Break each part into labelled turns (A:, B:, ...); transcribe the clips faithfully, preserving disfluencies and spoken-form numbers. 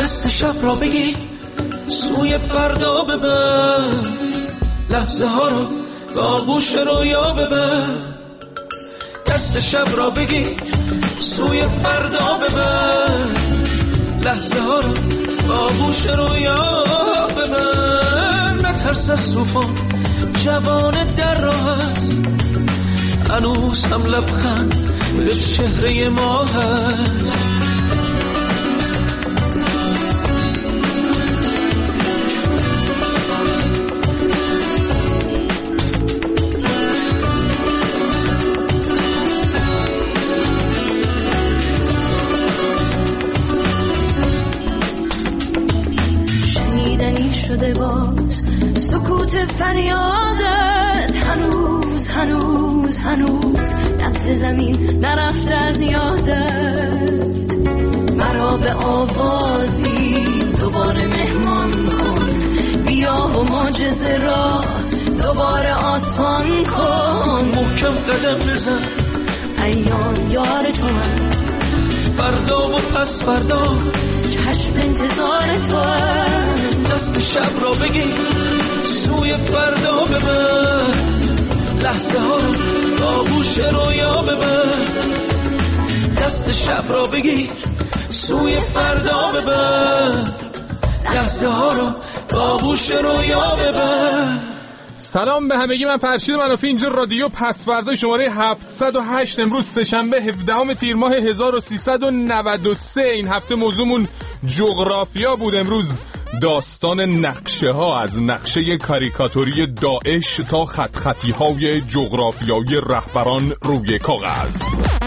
A: دست شب را بگیر سوی فردا ببر، لحظه ها رو با آغوش رویا ببر. دست شب را بگیر سوی فردا ببر، لحظه ها رو با آغوش رویا ببر. نترس از طوفان، جوان در راه است، هنوز هم لبخند به چهره ما هست.
B: شده باز سکوت فریادت، هنوز هنوز هنوز نبض زمین نرفته از یادت. مرا به آوازی دوباره مهمان کن، بیا و معجزه را دوباره آسان کن.
A: محکم قدم بزن،
B: ایام یار تو هم،
A: فردا و پس فردا
B: چشم انتظار تو هم.
A: دست شب را بگیر سوی فردا ببر، لحظه ها رو با آغوش رویا ببر. دست شب را بگیر سوی فردا ببر، لحظه ها رو با آغوش رویا ببر.
C: سلام به همگی، من فرشید منافی، اینجا رادیو پسوردا شماره هفتصد و هشت. امروز سه‌شنبه هفدهم تیر ماه هزار و سیصد و نود و سه. این هفته موضوعمون جغرافیا بود. امروز داستان نقشه ها، از نقشه کاریکاتوری داعش تا خط خطی های جغرافیایی رهبران روی کاغذ.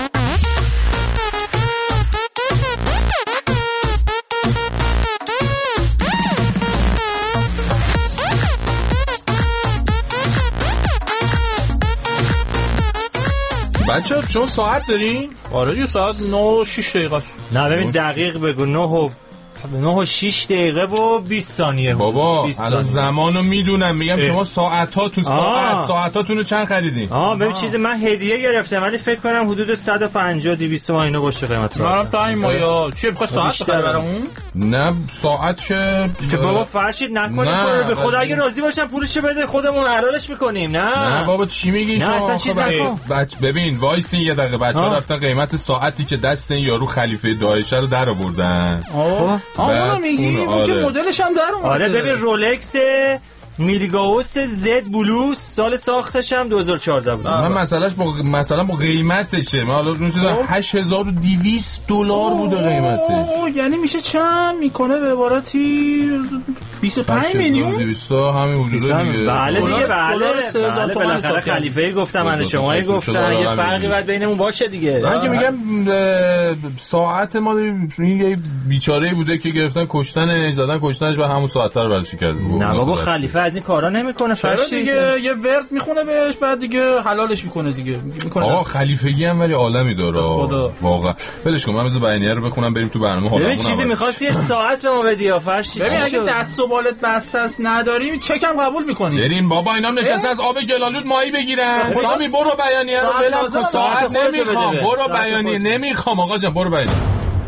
C: بچه شما ساعت دارین؟
D: آره یه ساعت نه و شش دقیقه است.
E: نه ببین دقیق بگو. نه و نه و شش دقیقه و بیست ثانیه.
C: بابا الان زمانو میدونم، میگم شما ساعتاتون ساعت ساعتاتونو چند خریدین؟
E: آه ببین چیز من هدیه گرفتم ولی فکر کنم حدود صد و پنجاه دویست تومن اینو باشه قیمت.
D: منم تا این مایا چی بخواد ساعت بخره برامون؟
C: نه ساعت چه
E: چه بابا فرشید نکنید کارو، به خدا اگه راضی باشن پولشو بده خودمون حلالش میکنیم. نه
C: نه بابا چی میگی شما؟ بچ ببین وایسین یه دقیقه، بچه‌ها رفتن قیمت ساعتی که دست این یارو خلیفه داعش رو در آوردن.
D: آه آه میگی
C: آره.
D: که مدلش هم در اومده.
E: آره ببین رولکس میلگاوس زد بلو، سال ساختش هم دو هزار و چهارده بود.
C: من مسئلهش با مثلا با قیمتشه، من حالا اون چیزا هشت هزار و دویست دلار بوده قیمتش.
D: یعنی میشه چند میکنه به عبارتی بیست و پنج میلیون
C: دویست همین حدود دیگه.
E: بله دیگه بله بالاخره خلیفه گفتم من شما گفتن یه فرقی باید بینمون باشه دیگه.
C: من که میگم ساعت ما یه بیچاره‌ای بوده که گرفتن کشتن زدن کشتنش و همون ساعت رو برش کرد.
E: نه بابا خلیفه از این کارا نمیکنه. فرشت
D: دیگه یه ورد میخونه بهش بعد دیگه حلالش میکنه دیگه میکنه.
C: آقا خلیفگی هم ولی عالمی داره واقعا. ولش کن من بذار بیانیه رو بخونم بریم تو برنامه. حالا
E: ببین چیزی می‌خواستی یه ساعت به ما بدی فرشت.
D: ببین اگه دست و بالت بسته است نداری چکم قبول می‌کنی.
C: بریم بابا اینا نشسته از آب گلالود ماهی بگیرن. سامی برو بیانیه رو بلم. ساعت نمیخوام، برو بیانیه نمیخوام آقا جان، برو بیانیه.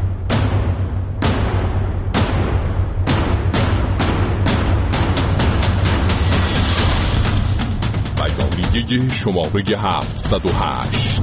C: بیانیه شماره هفتصد و هشت.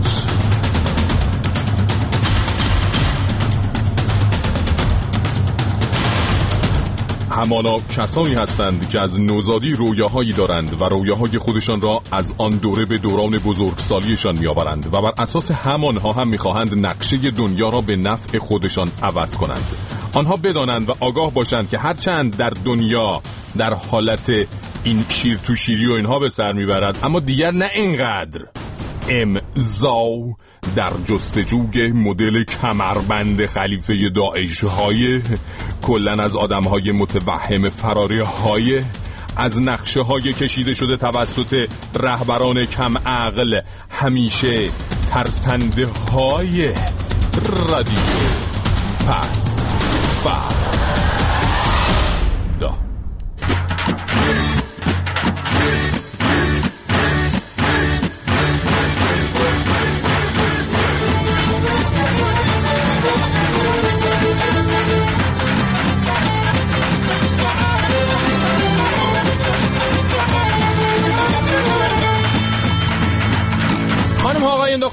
C: همانا کسانی هستند که از نوزادی رویاهایی دارند و رویاهای خودشان را از آن دوره به دوران بزرگسالیشان میآورند و بر اساس همانها هم میخواهند نقشه دنیا را به نفع خودشان عوض کنند. آنها بدانند و آگاه باشند که هرچند در دنیا در حالت این شیر تو شیری و اینها به سر میبرد، اما دیگر نه اینقدر. امضا در جستجوی مدل کمربند خلیفه داعش های، کلن از آدم های متوهم فراری های، از نقشه های کشیده شده توسط رهبران کم عقل، همیشه ترسنده های رادیو پس فردا.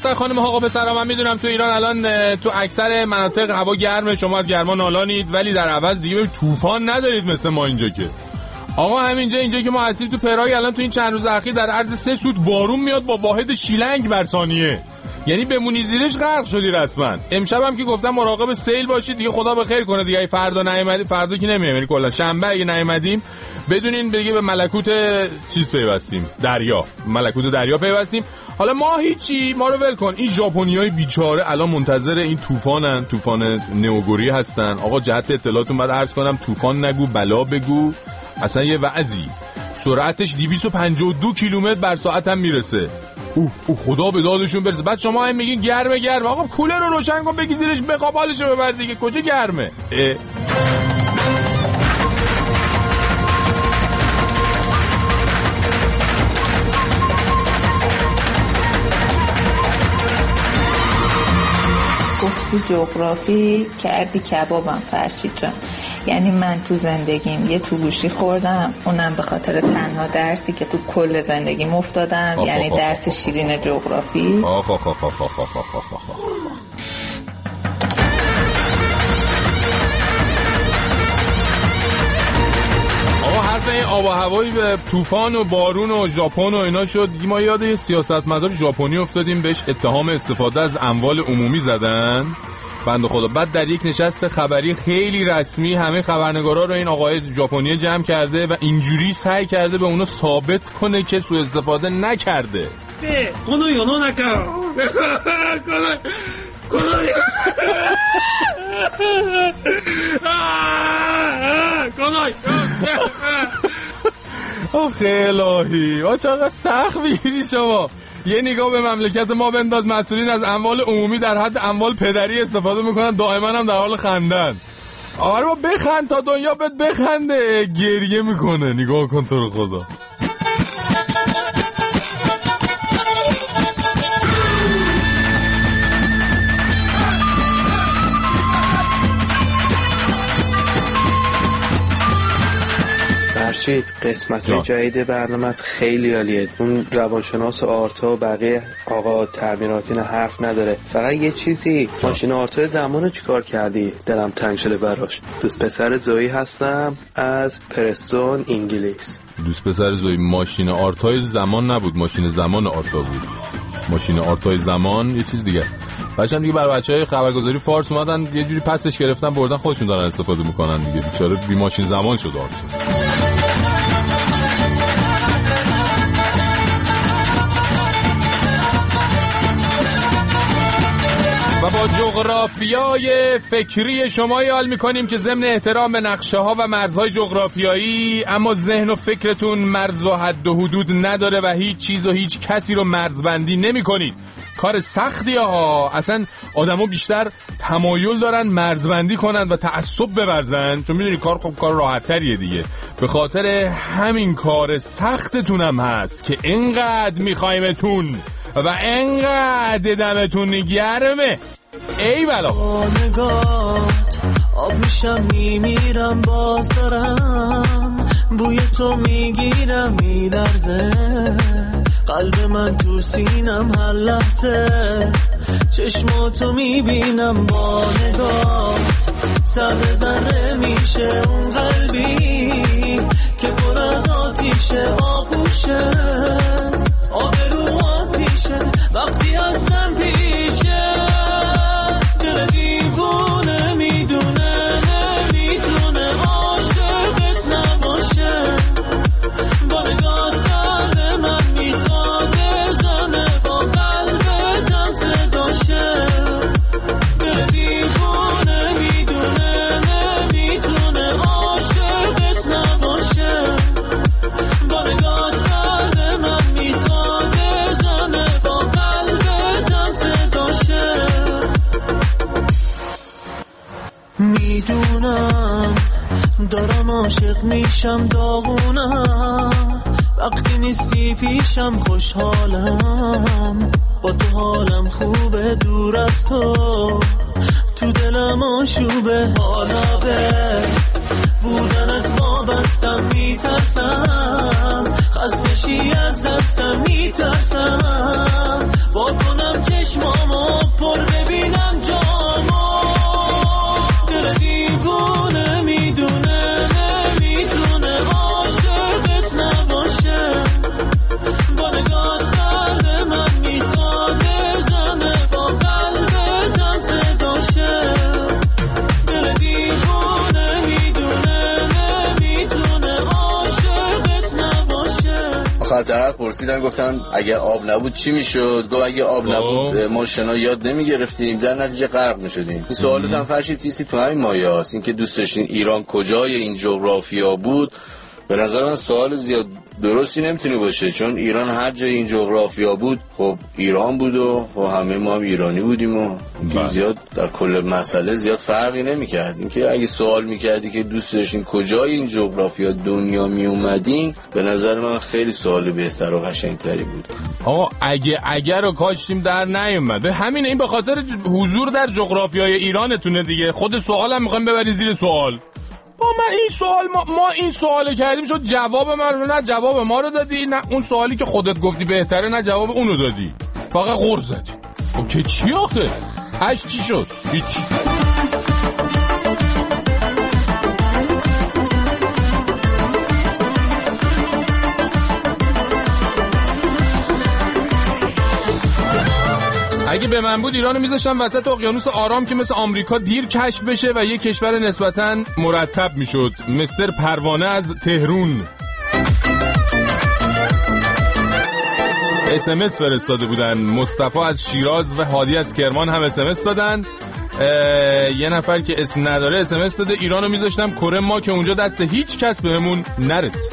C: دختر خانم آقا پسرا، من میدونم تو ایران الان تو اکثر مناطق هوا گرمه، شما از گرما نالانید، ولی در عوض دیگه طوفان ندارید مثل ما اینجا که. آقا همینجا اینجا که ما هستیم تو پراگ الان تو این چند روز اخیر در عرض سه سوت بارون میاد با واحد شیلنگ بر ثانیه، یعنی بمونی زیرش غرق شدی رسما. امشب هم که گفتم مراقب سیل باشید دیگه، خدا بخیر کنه دیگه. فردا نیومدی، فردا که نمیام، یعنی کلا شنبه اگه نیومدیم بدونین دیگه به ملکوت چیز پیوستیم، دریا، ملکوت دریا پیوستیم. حالا ما هیچی، ما رو ول کن. این ژاپنیای بیچاره الان منتظر این طوفانن، طوفان نئوگوری هستن. آقا جهت اطلاعاتون بعد عرض کنم، طوفان نگو بلا بگو، اصلا یه وعظی. سرعتش دویست و پنجاه و دو کیلومتر بر ساعت هم میرسه. اوه اوه خدا به دادشون برسه. بعد شما هم میگین گرمه گرمه، آقا کولر رو روشن کن بگی زیرش بخواب حالشو ببر دیگه، کجا گرمه؟ اه.
F: گفتی جغرافی کردی کبابم فرشید جان. یعنی من تو زندگیم یه تو گوشی خوردم، اونم به خاطر تنها درسی که تو کل زندگیم افتادم، یعنی درس شیرین جغرافی.
C: آخ آخ آخ آخ آخ آخ آخ آخ. آقا حرف این آب و هوایی به طوفان و بارون و ژاپن و اینا شد، ما یاد یه سیاستمدار ژاپنی افتادیم، بهش اتهام استفاده از اموال عمومی زدن بنده خدا. بعد در یک نشست خبری خیلی رسمی همه خبرنگارا رو این آقای ژاپنی جمع کرده و اینجوری سعی کرده به اونو ثابت کنه که سوء استفاده نکرده.
A: کنو یونو نکن
C: آخه الهی آ چقدر سخت میگیری شما. یه نگاه به مملکت ما بنداز، مسئولین از اموال عمومی در حد اموال پدری استفاده میکنن، دائما هم در حال خندن. آره با بخند تا دنیا بهت بخنده. گریه میکنه، نگاه کن تو رو خدا.
G: فرشید قسمت جدید برنامه خیلی عالیه. اون روانشناس آرتا و بقیه آقا تعمیراتین حرف نداره. فقط یه چیزی، ماشین آرتا زمانو چیکار کردی؟ دلم تنگ شده براش. دوست پسر زویی هستم از پرستون انگلیس.
C: دوست پسر زویی ماشین آرتای زمان نبود، ماشین زمان آرتا بود. ماشین آرتای زمان یه چیز دیگه. بچه‌ها دیگه برای بچهای خبرگزاری فارس اومدن یه جوری پسش گرفتن بردن خودشون دارن استفاده میکنن دیگه. بیچاره بی ماشین زمان شد آرتا. و با جغرافیای فکری شما یال میکنیم که ضمن احترام به نقشه ها و مرزهای جغرافیایی، اما ذهن و فکرتون مرز و حد و حدود نداره و هیچ چیز و هیچ کسی رو مرزبندی نمی کنید. کار سختیه ها. اصلا آدما بیشتر تمایل دارن مرزبندی کنن و تعصب بورزن، چون میدونی کار خب کار راحت تریه دیگه. به خاطر همین کار سختتون هم هست که اینقدر میخوایمتون و انقدر دمتون گرمه. ای بلا
A: نگات آب میشم میمیرم، باز دارم بوی تو میگیرم میلرزه، قلب من تو سینم هر لحظه، چشماتو میبینم با نگات، ذره ذره میشه اون قلبی که پر از آتیشه، آغوشه آبرو آتیشه وقتی هستم پیشه، دل دیوونه میدونه نمیتونه عاشقت نباشه، با نگات قلب من میخواد بزنه، با قلبتم صداشه، دل دیوونه میدونه نمیتونه عاشقت نباشه، با نگات قلب من میخواد بزنه، با قلبتم صداشه. میدونم دارم عاشق میشم، داغونم وقتی نیستی پیشم، خوشحالم با تو، حالم خوبه دور از تو، تو دلم آشوبه، حالا به بودنت وابستم، میترسم خستشی از دستم، میترسم با کنم چشم
H: پرسیدن گفتن اگه آب نبود چی میشد؟ گفت اگه آب نبود ما شنا یاد نمیگرفتیم، در نتیجه غرق میشدیم. این سوالات هم فرشید کیسی تو همین مایه‌است، اینکه دوست داشتین ایران کجای این جغرافیا بود. به نظر من سوال زیاد درستی نمیتونه باشه، چون ایران هر جای این جغرافیا بود خب ایران بود و خب همه ما هم ایرانی بودیم و زیاد در کل مسئله زیاد فرقی نمیکرد. اینکه اگه سوال میکردی که دوست داشتین کجای این جغرافیا دنیا میومدین، به نظر من خیلی سوال بهتر و قشنگتری بود.
C: آقا اگه اگر رو کاشتیم در نیومد، همین این به خاطر حضور در جغرافیای ایرانتونه دیگه. خود سوالم میخوایم ببرین زیر سوال. با من این سوال ما, ما این سوال کردیم شد جواب من رو، نه جواب ما رو دادی، نه اون سوالی که خودت گفتی بهتره نه جواب اونو دادی، فقط غر زدی. خب که چی آخه؟ هشت چی شد؟ هیچ. اگه به من بود ایرانو میذاشتم وسط اقیانوس آرام که مثل آمریکا دیر کشف بشه و یه کشور نسبتاً مرتب میشد. مستر پروانه از تهرون اس ام اس فرستاده بودن. مصطفی از شیراز و هادی از کرمان هم اس ام اس دادن. یه نفر که اسم نداره اس ام اس داده ایرانو میذاشتم کره ما که اونجا دست هیچ کس بهمون نرسه.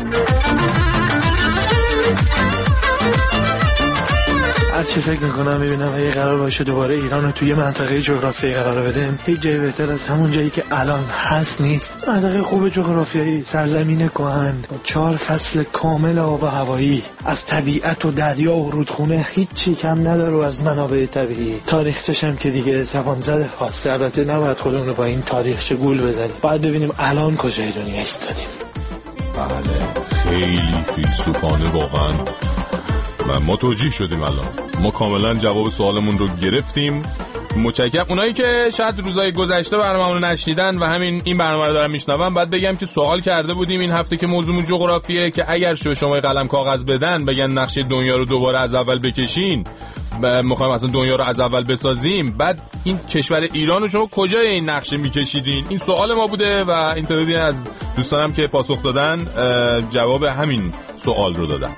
I: هر چی فکر میکنم میبینم اگه قرار باشه دوباره ایران رو توی منطقه جغرافیایی قرار بدیم، هیچ جایی بهتر از همون جایی که الان هست نیست. منطقه خوب جغرافیایی، سرزمین کهن، چهار فصل کامل آب و هوایی، از طبیعت و دریا و رودخونه هیچی کم نداره و از منابع طبیعی. تاریخچش هم که دیگه زبان زده خواسته. البته نباید خودمون رو با این تاریخچه گول بزنیم، باید ببینیم الان کجای دنیا ایستادیم.
C: بله خیلی فیلسوفانه واقعا و ما توجیه شدیم. الان ما کاملا جواب سوالمون رو گرفتیم. متشکرم. اونایی که شاید روزای گذشته برنامه رو نشنیدن و همین این برنامه رو دارن میشنون، بعد بگم که سوال کرده بودیم این هفته که موضوع جغرافیه که اگر شما شما قلم کاغذ بدن بگن نقشه دنیا رو دوباره از اول بکشین، میخوایم اصلا دنیا رو از اول بسازیم، بعد این کشور ایران رو شما کجای این نقشه میکشیدین؟ این سوال ما بوده و این تعدادی از دوستانم که پاسخ دادن جواب همین سوال رو دادن.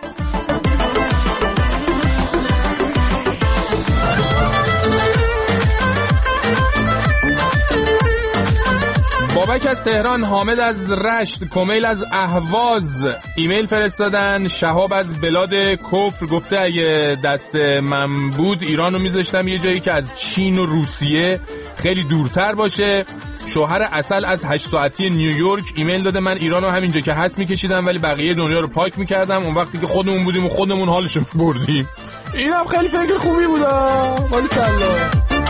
C: بابک از تهران، حامد از رشت، کمیل از اهواز ایمیل فرستادن. شهاب از بلاد کفر گفته اگه دست من بود ایرانو میذاشتم یه جایی که از چین و روسیه خیلی دورتر باشه. شوهر اصل از هشت ساعتی نیویورک ایمیل داده من ایرانو همینجا که هست میکشیدم ولی بقیه دنیا رو پاک میکردم اون وقتی که خودمون بودیم و خودمون حالشو بردیم. اینم خیلی فکر خوبی بود. ولی کلا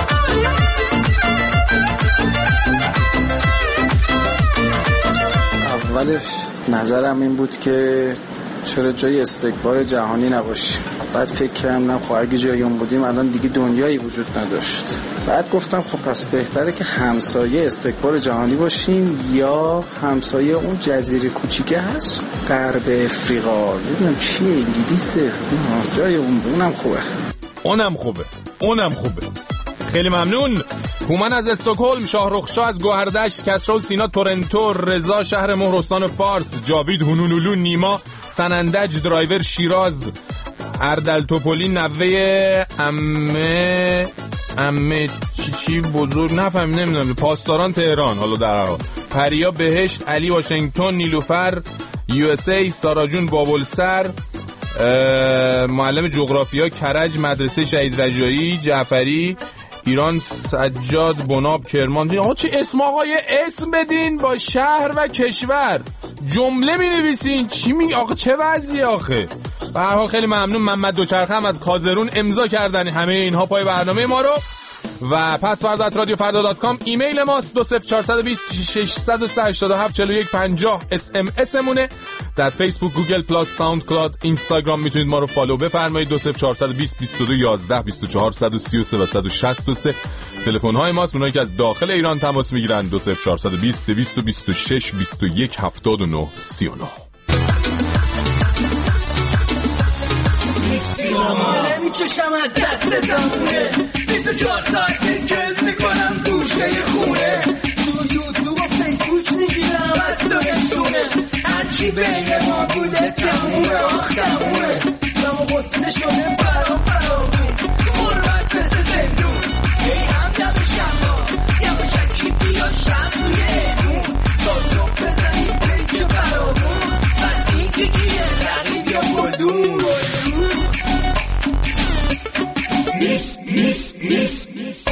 J: اولش نظرم این بود که چرا جای استکبار جهانی نباشیم. بعد فکر کردم نه خب اگه جای اون بودیم الان دیگه دنیایی وجود نداشت. بعد گفتم خب پس بهتره که همسایه استکبار جهانی باشیم یا همسایه اون جزیره کوچیکه هست غرب افریقا. ببینم چیه انگلیسه جای اون اونم خوبه.
C: اونم خوبه. اونم خوبه. خیلی ممنون. هومن از استکهلم، شاهرخشاه از گوهردشت، کسرا و سینا تورنتو، رضا شهر مهرستان فارس، جاوید هنولولو، نیما سنندج درایور شیراز، اردل توپولی نوه امه امه چی چی بزرگ نفهم نمیدونم پاسداران تهران. حالا در حال پریا بهشت، علی واشنگتن، نیلوفر یو اس ای، سارا جون بابلسر، معلم جغرافیا کرج، مدرسه شهید رجایی، جعفری ایران، سجاد بناب کرمان. آقا چه اسم آقای اسم بدین با شهر و کشور جمله می نویسین چی می آقا چه وضعیه آخه. به هر حال خیلی ممنون. محمد دوچرخه هم از کازرون امضا کردن همه اینها پای برنامه ما رو. و پسورد ات رادیو فردا دات کام ایمیل ماست. دو صفر چهار دو صفر شش صفر هشت هفت چهار یک پنجاه اس ام اس مونه. در فیسبوک، گوگل پلاس، ساوند کلاود، اینستاگرام میتونید ما رو فالو بفرمایید. دو صفر چهار دو صفر بیست بیست و دو یازده بیست و چهار صد و سی و سه و صد و شصت و سه تلفن های ماست. اونایی که از داخل ایران تماس میگیرن دو صفر چهار دو صفر دویست و بیست و شش بیست و یک هفتاد و نه سی و نه.
A: نمیچشم از دست زمونه بیست و چهار ساعت کز میکنم دوشه خونه تو یوتیوب و فیسبوک میگیرم از تو نشونه هرچی بین ما بوده تمومه آخ تمومه شم روی اون بازو بزنی پیک برامون پس این که گیه رقیب یا گلدون نیست نیست نیست نیست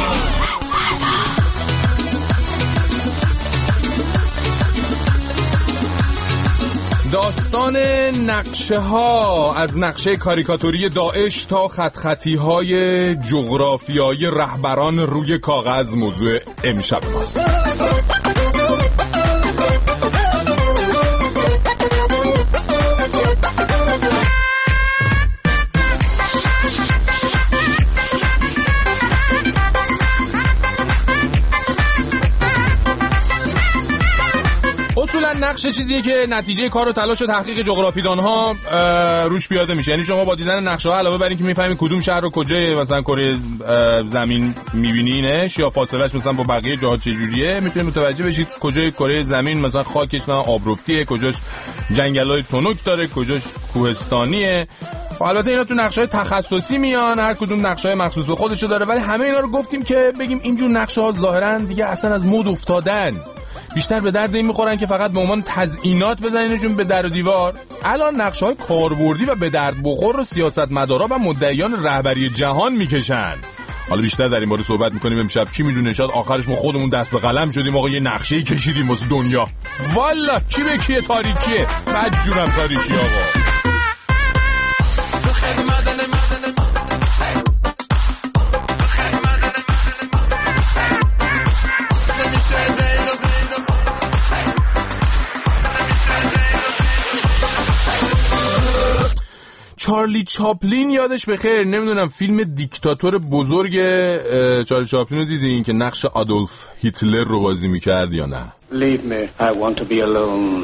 C: داستان نقشه ها از نقشه کاریکاتوری داعش تا خط خطی های جغرافیایی رهبران روی کاغذ موضوع امشب ماست. اصولا نقشه چیزیه که نتیجه کار و تلاش و تحقیق جغرافیدان‌ها روش پیاده میشه. یعنی شما با دیدن نقشه ها علاوه بر اینکه میفهمید کدوم شهر رو کجای مثلا کره زمین میبینینش یا فاصلهش مثلا با بقیه جاها چجوریه، میتونید متوجه بشید کجای کره زمین مثلا خاکش نه آبرفتیه، کجاش جنگل‌های تنک داره، کجاش کوهستانیه. البته اینا تو نقشه‌های تخصصی میان، هر کدوم نقشه‌های مخصوص به خودشو داره، ولی همه اینا رو گفتیم که بگیم اینجور نقشه‌ها ظاهراً دیگه اصلا از مد افتادن. بیشتر به درد این میخورن که فقط به عنوان تزیینات بزنینشون به در و دیوار. الان نقشه‌های کاربردی و به درد بخور رو سیاستمدارا و مدعیان رهبری جهان میکشن. حالا بیشتر در این باره صحبت میکنیم امشب. کی میدونه شاید آخرش ما خودمون دست به قلم شدیم آقا یه نقشه‌ای کشیدیم واسه دنیا. والا کی به کیه تاریکیه، بدجورم تاریکی آقا. چارلی چاپلین یادش بخیر، نمیدونم فیلم دیکتاتور بزرگ چارلی چاپلین رو دیدین که نقش آدولف هیتلر رو بازی میکرد یا نه؟
K: Leave me. I want to be alone.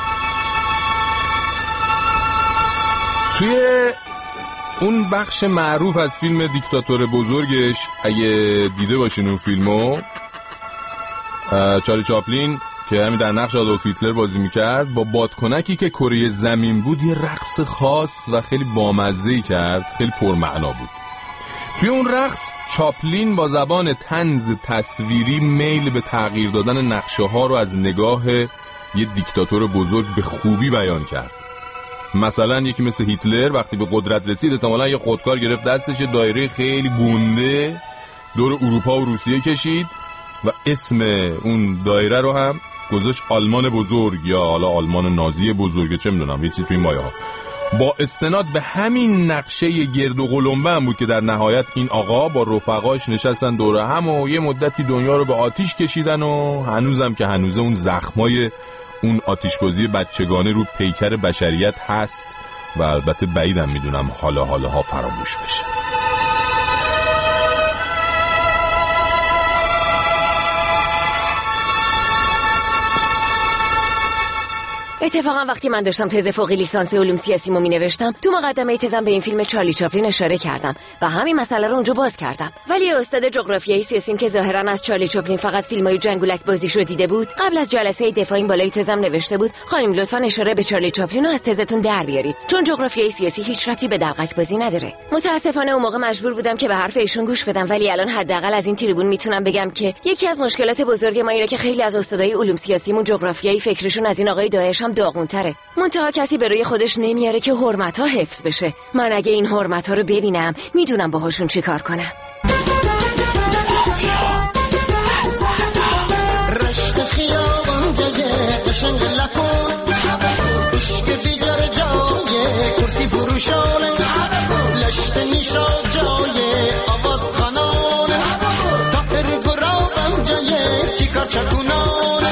C: توی اون بخش معروف از فیلم دیکتاتور بزرگش اگه دیده باشین اون فیلمو، چارلی چاپلین که همین در نقش آدولف هیتلر بازی میکرد با بادکنکی که کره زمین بود یه رقص خاص و خیلی بامزه‌ای کرد، خیلی پرمعنا بود. توی اون رقص چاپلین با زبان طنز تصویری میل به تغییر دادن نقشه ها رو از نگاه یه دیکتاتور بزرگ به خوبی بیان کرد. مثلا یکی مثل هیتلر وقتی به قدرت رسید احتمالاً یه خودکار گرفت دستش، دایره خیلی گنده دور اروپا و روسیه کشید و اسم اون دایره رو هم گذاشت آلمان بزرگ یا حالا آلمان نازی بزرگ، چه میدونم یه چیز توی این مایه ها. با استناد به همین نقشه گرد و قلمبه هم بود که در نهایت این آقا با رفقاش نشستن دوره هم و یه مدتی دنیا رو به آتیش کشیدن و هنوزم که هنوزه اون زخمای اون آتیشبازی بچگانه رو پیکر بشریت هست و البته بعیدم میدونم حالا حالا ها فراموش بشه.
L: اتفاقا وقتی من داشتم تز فوق لیسانس علوم سیاسیمو مینوشتم تو مقدمه تزم به این فیلم چارلی چاپلین اشاره کردم و همین مسئله رو اونجا باز کردم. ولی استاد جغرافیای سیاسیم که ظاهرا از چارلی چاپلین فقط فیلمای جنگولک بازیشو دیده بود، قبل از جلسه دفاع این بالای تزم نوشته بود خانم لطفاً اشاره به چارلی چاپلین رو از تزتون در بیارید چون جغرافیای سیاسی هیچ ربطی به دلقک بازی نداره. متاسفانه اون موقع مجبور بودم که به حرف ایشون گوش بدم، ولی الان حداقل از این تریبون میتونم بگم که یکی از مشکلات بزرگ ما اینه که خیلی از استادای علوم سیاسیمون جغرافیایی فکرشون از این آقای داعش هم داغونتره. منتها کسی به روی خودش نمیاره که حرمت‌ها حفظ بشه. من اگه این حرمت‌ها رو ببینم میدونم باهاشون چی کار کنم.
M: رشت خیابان جای قشنگ لکن عشق بیجار جای کرسی فروشانه لشت نیشا جای آواز خانانه تاپر گرابم جای کیکار چکونانه.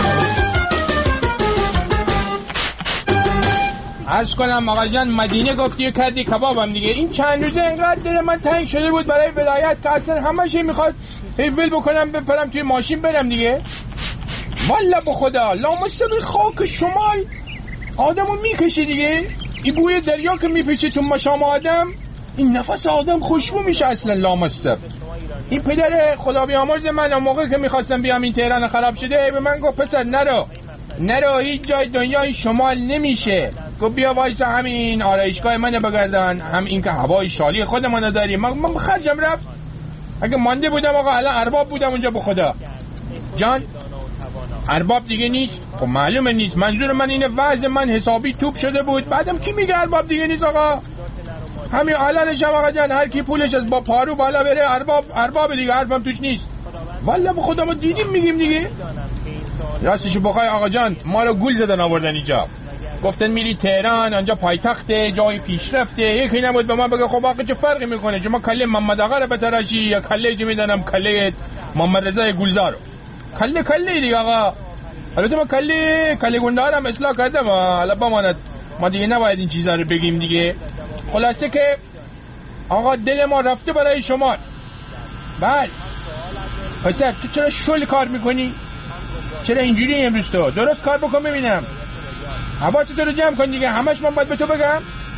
D: عرض کنم آقا جان مدینه گفتی و کردی کبابم دیگه. این چند روزه انقدر دل من تنگ شده بود برای ولایت که اصلا همه شی میخواد ول بکنم بپرم توی ماشین برم دیگه. والا به خدا لامصب خاک شمال آدمو میکشه دیگه. این بوی دریا که میپیچه تو مشام آدم، این نفس آدم خوشبو میشه اصلا لامصب. این پدر خدا بیامرز من اون موقع که میخواستم بیام این تهران خراب شده به من گفت پسر نرو نرو هیچ جای دنیای شمال نمیشه. گفت بیا وایسا همین آرایشگاه منو بگردن، هم این که هوای شالی خودمونو داریم. من من خرجم رفت. اگه مانده بودم آقا الان ارباب بودم اونجا به خدا. جان ارباب دیگه نیست. خب معلومه نیست. منظور من اینه وضع من حسابی توپ شده بود. بعدم کی میگه ارباب دیگه نیست آقا؟ همین الانش هم آقا جان هر کی پولش از با پارو بالا بره ارباب ارباب دیگه، حرفم توش نیست. والله به خودمون دیدیم میگیم دیگه. راستش بخوای آقا جان ما رو گول زدن آوردن اینجا، گفتن میری تهران آنجا پایتخته جای پیشرفته. یکی نبود به ما بگه خب آقا چه فرقی میکنه شما کله محمد آقا رو بتراشی یا کله چه میدونم کله محمد رضا گلزارو؟ کله کله دیگه آقا. البته ما کله کله گندارم اصلاح کردم، حالا بماند ما دیگه نباید این چیزا رو بگیم دیگه. خلاصه که آقا دل ما رفته برای شما. بله پسر تو چرا شل کار میکنی؟ چرا اینجوری امروز تو؟ درست کار بکن ببینم. حواست رو جمع کن دیگه، همش من باید به تو بگم؟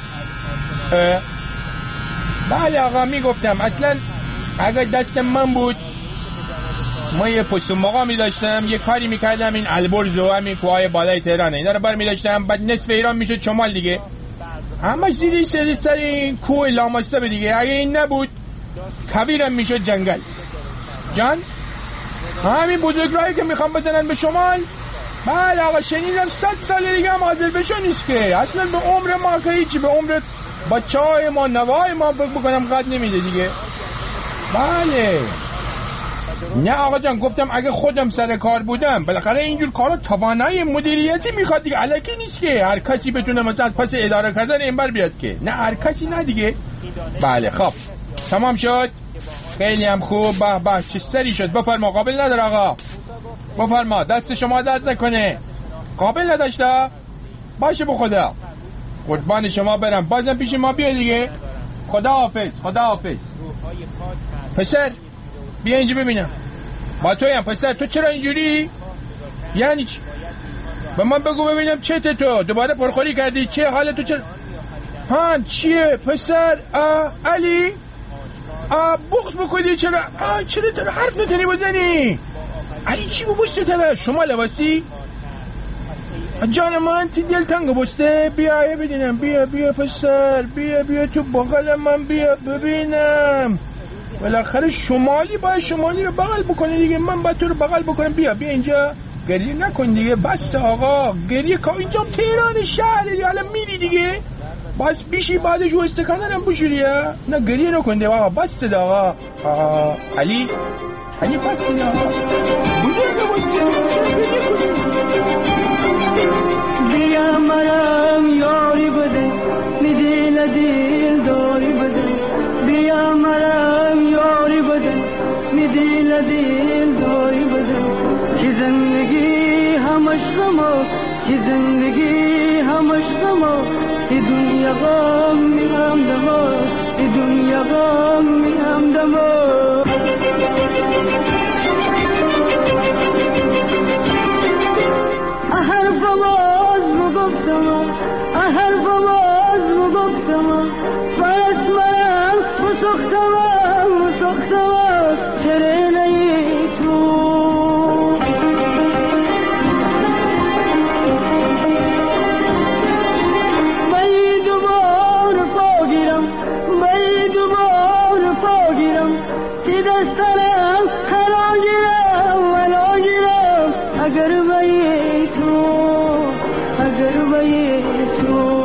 D: بله آقا میگفتم اصلا اگر دست من بود ما یه پست مقامی داشتم، یه کاری میکردم این البرز و همین کوهای بالای تهرانه اینا رو بر میداشتم، بعد نصف ایران میشد شمال دیگه، همش زیری سری سر این کوه لامصب دیگه. اگه این نبود کویرم میشد جنگل. جان همین بزرگراهی که میخوام بزنن به شمال. بله آقا شنیدم صد سال دیگه هم حاضر بشو نیست که اصلا به عمر ما که هیچی، به عمر بچه های ما نوای ما فکر بکنم قد نمیده دیگه. بله نه آقا جان گفتم اگه خودم سر کار بودم بالاخره اینجور کارا توانایی مدیریتی میخواد دیگه، الکی نیست که هر کسی بتونه مثلا پس اداره کردن این بر بیاد که، نه هر کسی نه دیگه. بله خب تمام شد، خیلی هم خوب. به به چه سری شد. بفرما. قابل نداره آقا، بفرما. دست شما درد نکنه. قابل نداشته باشه به خدا قربان شما برم، بازم پیش ما بیا دیگه. خدا حافظ خدا حافظ. پسر بیا اینجا ببینم با تویم. پسر تو چرا اینجوری؟ یعنی چی؟ به من بگو ببینم چته تو دوباره پرخوری کردی؟ چه حال تو؟ چرا هان چیه پسر؟ آه علی آه بغض بکنی چرا؟ آه چرا تو حرف نتونی بزنی؟ علی چی ببسته تره؟ شما لباسی؟ جان من تی دل تنگ بسته. بیا ببینم. بیا بیا پسر بیا بیا تو بغل من بیا ببینم. بالاخره شمالی باید شمالی رو بغل بکنی دیگه، من باید تو رو بغل بکنم. بیا بیا اینجا. گریه نکن دیگه، بس آقا گریه که اینجا تهران شهر دیگه، حالا میری دیگه بس بیشی بعدش و استکانر هم بشوریه. نه گریه نکن دیگه آقا، بس ده آقا. آقا علی علی بس ده آقا، بزرگ بسته تو چرا گریه کنی؟
N: بیا مرم یاری بده میدی لدیل داری بده، بیا مرم یاری بده میدی لدیل داری بده، که زندگی همش غمه، که زندگی همش غمه، ای دنیا غم میهم دمه، ای دنیا غم میهم دمه. حرفم از مگفتم، حرفم از مگفتم، فرس من مسختم مسختم، چرا نی تو؟ بی دوباره پا گیرم، بی دوباره پا گیرم، تی دستانم هلا گیرم هلا گیرم، اگر بی تو اگر بی تو.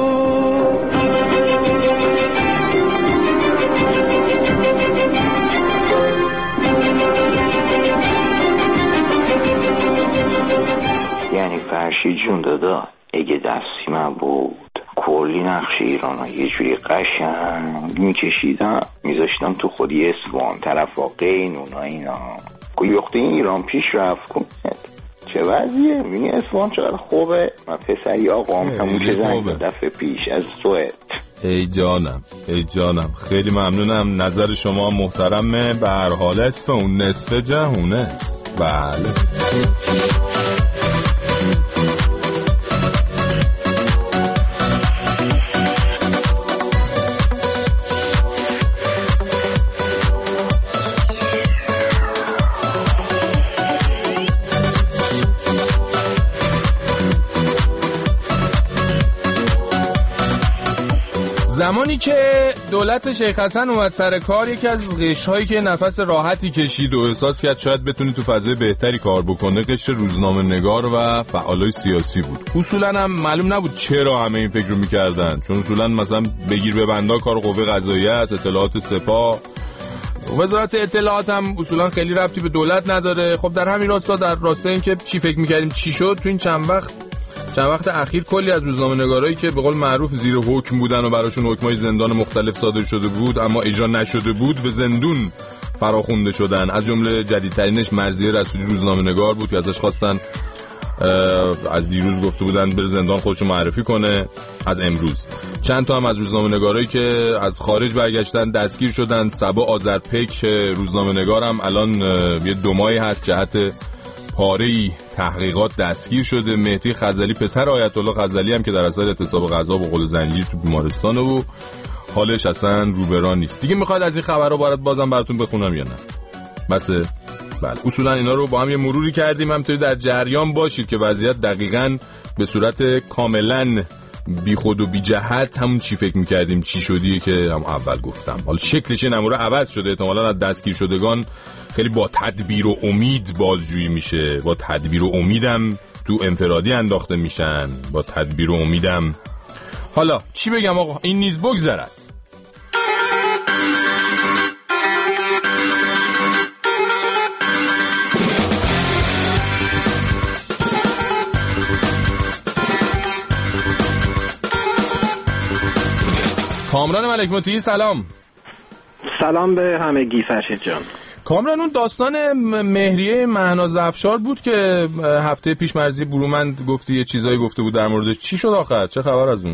O: یعنی فرشید جون دادا اگه دستی من بود کلی نقش ایران ها یه جوری قشنگ میکشیدم میذاشتم تو خودی اسوان طرف قینون ها اینا کلی وقتی این ایران پیش رفت کنید. چه وضعیه؟ میگه اسوان چقدر خوبه. من پسری آقام همون که زنگ دفعه پیش از سوئد.
C: ای جانم ای جانم خیلی ممنونم، نظر شما محترمه. به هر حال اسم اون نصف جهونه است. بله
D: زمانی که دولت شیخ حسن اومد سر کار، یکی از قشرهایی که نفس راحتی کشید و احساس کرد شاید بتونه تو فضای بهتری کار بکنه قشر روزنامه نگار و فعالای سیاسی بود. اصولا هم معلوم نبود چرا همه این فکر رو میکردن، چون اصولا مثلا بگیر ببندا کار قوه قضاییه است، اطلاعات سپاه، وزارت اطلاعات هم اصولا خیلی ربطی به دولت نداره. خب در همین راستا، در راستای این که چی فکر میکردیم چی شد، تو این چند وقت چند وقت اخیر کلی از روزنامه‌نگارایی که به قول معروف زیر حکم بودن و براشون حکمای زندان مختلف صادر شده بود اما اجرا نشده بود به زندون فراخونده شدن. از جمله جدیدترینش مرضیه رسولی روزنامه‌نگار بود که ازش خواستن از دیروز گفته بودن بره زندان خودشو معرفی کنه. از امروز چند تا هم از روزنامه‌نگارایی که از خارج برگشتن دستگیر شدن. سبا آذرپک روزنامه‌نگارم الان یه دو ماهی هست جهت پاره‌ای تحقیقات دستگیر شده. مهدی خزعلی پسر آیت الله خزعلی هم که در اثر اعتصاب غذا و غل زنجیر تو بیمارستانه و حالش اصلا روبران نیست. دیگه میخواد از این خبرها برات بازم براتون بخونم یا نه؟ بس بله، اصولا اینا رو با هم یه مروری کردیم، همینطوری در جریان باشید که وضعیت دقیقاً به صورت کاملاً بی خود و بی جهت همون چی فکر میکردیم چی شدیه که هم اول گفتم. حالا شکلش این امور عوض شده، احتمالاً از دستگیر شدگان خیلی با تدبیر و امید بازجویی میشه، با تدبیر و امیدم تو انفرادی انداخته میشن، با تدبیر و امیدم. حالا چی بگم آقا، این نیز بگذرد. کامران ملک مطیعی سلام.
P: سلام به همگی فرشید جان.
D: کامران، اون داستان مهریه مهناز افشار بود که هفته پیش مرضی برومند گفتی یه چیزایی گفته بود در موردش، چی شد آخر؟ چه خبر از اون؟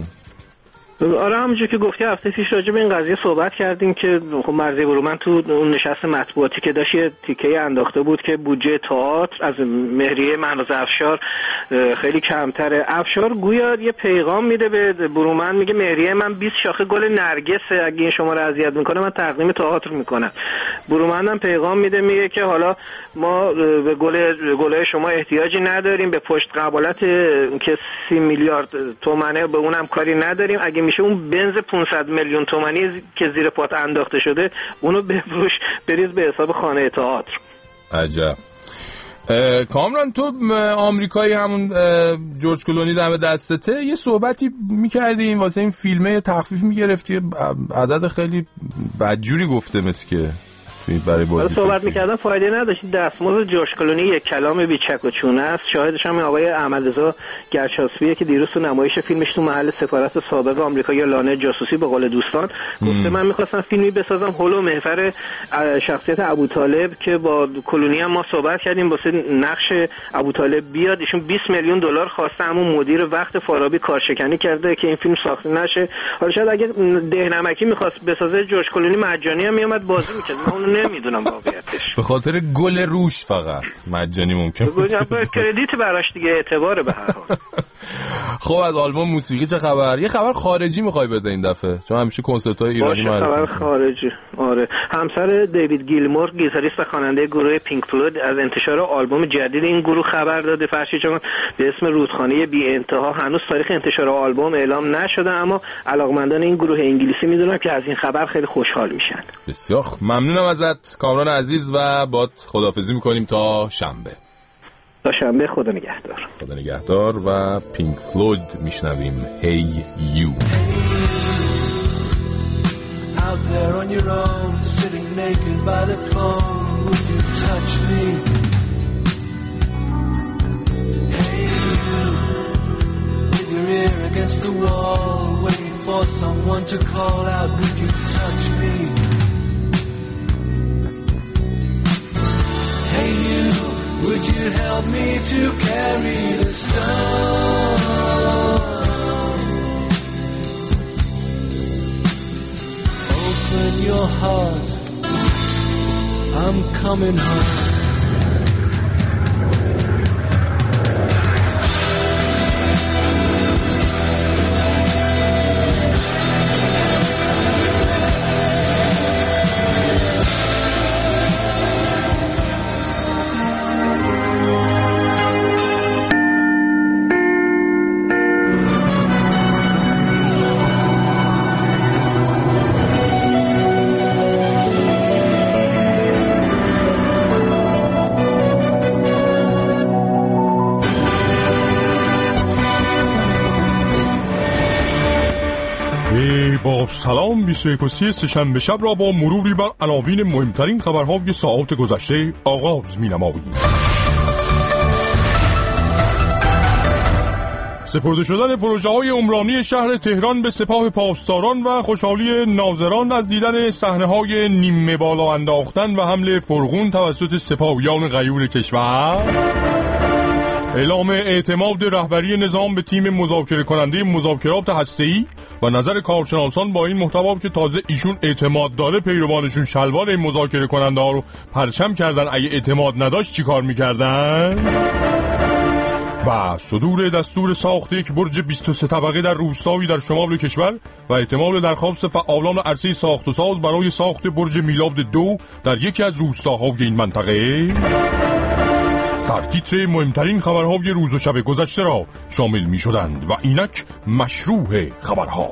P: آره همونجور که گفتی هفته پیش راجع به این قضیه صحبت کردیم که خب مرضی برومند تو اون نشست مطبوعاتی که داشت یه تیکه انداخته بود که بودجه تئاتر از مهریه مهناز افشار خیلی کمتره. افشار گویا یه پیغام میده به برومند، میگه مهریه من بیست شاخه گل نرگسه، اگه این شما رو اذیت میکنه من تقدیم تئاتر میکنم. برومند هم پیغام میده میگه که حالا ما به گل گلای شما احتیاجی نداریم، به پشت قبالت که سی میلیارد تومانه به اونم کاری نداریم، اگه میشه اون بنز پانصد میلیون تومانی که زیر پات انداخته شده اونو بفروش بریز به حساب خانه تئاتر.
D: عجب. کامران، تو آمریکایی همون جورج کلونی دم دستته یه صحبتی میکردیم واسه این فیلمه تخفیف میگرفتی، عدد خیلی بدجوری گفته مثل که برای بازی
P: صحبت میکردم فایده نداشت. دستمزد جورج کلونی یک کلام بیچک و چونه است. شاهدش هم آقای احمدرضا گرچاسبیه که دیروز تو نمایش فیلمش تو محل سفارت سابق آمریکا یا لانه جاسوسی به قول دوستان گفته من میخواستم فیلمی بسازم هولو محور شخصیت ابوطالب که با کلونی هم ما صحبت کردیم واسه نقش ابوطالب بیاد. ایشون بیست میلیون دلار خواسته اما مدیر وقت فارابی کارشکنی کرده که این فیلم ساخته نشه. حالا شاید اگه دهنمکی میخواست بسازه جورج کلونی مجانی هم میومد بازی میکرد. نمیدونم واقعیتش،
D: به خاطر گل روش فقط مجانی ممکن بود.
P: کردیت براش دیگه اعتباره به هر حال.
D: خب از آلبوم موسیقی چه خبر؟ یه خبر خارجی میخوای بده این دفعه؟ چون همیشه کنسرت‌های ایرانی معرفی
P: خبر خارجی. آره، همسر دیوید گیلمور گیتاریست و خواننده گروه پینک فلوید از انتشار آلبوم جدید این گروه خبر داده. فرشید جان به اسم رودخانه بی انتها. هنوز تاریخ انتشار آلبوم اعلام نشده اما علاقمندان این گروه انگلیسی میدونن که از این خبر خیلی خوشحال میشن.
D: بسیار ممنونم ازت کامران عزیز و بات خداحافظی میکنیم تا شنبه.
P: تا شنبه، خدا نگهدار.
D: خدا نگهدار و پینک فلوید میشنویم Hey You.
A: Out there on your own, sitting naked by the phone, would you touch me? Hey you, with your ear against the wall, waiting for someone to call out, would you touch me? Hey you, would you help me to carry the stone? Open your heart, I'm coming home.
Q: خب سلام، بیست و یک و سی سه‌شنبه شب را با مروری بر عناوین مهمترین خبرهای ساعات گذشته آغاز می‌نماییم. سپرده شدن پروژه‌های عمرانی شهر تهران به سپاه پاسداران و خوشحالی ناظران از دیدن صحنه‌های نیمه بالا انداختن و حمله فرغون توسط سپاهیان غیور کشور. اعلام اعتماد رهبری نظام به تیم مذاکره کننده مذاکرات هسته‌ای و نظر کارشناسان با این محتوا که تازه ایشون اعتماد داره پیروانشون شلوار این مذاکره کننده ها رو پرچم کردن، اگه اعتماد نداشت چی کار میکردن؟ و صدور دستور ساخت یک برج بیست و سه طبقه در روستایی در شمال کشور و احتمال درخواست فعالان عرصه ساخت و ساز برای ساخت برج میلاد دو در یکی از روستاهای این منطقه. سرتیتر مهمترین خبرهای روز و شب گذشته را شامل می شدند و اینک مشروع خبرها.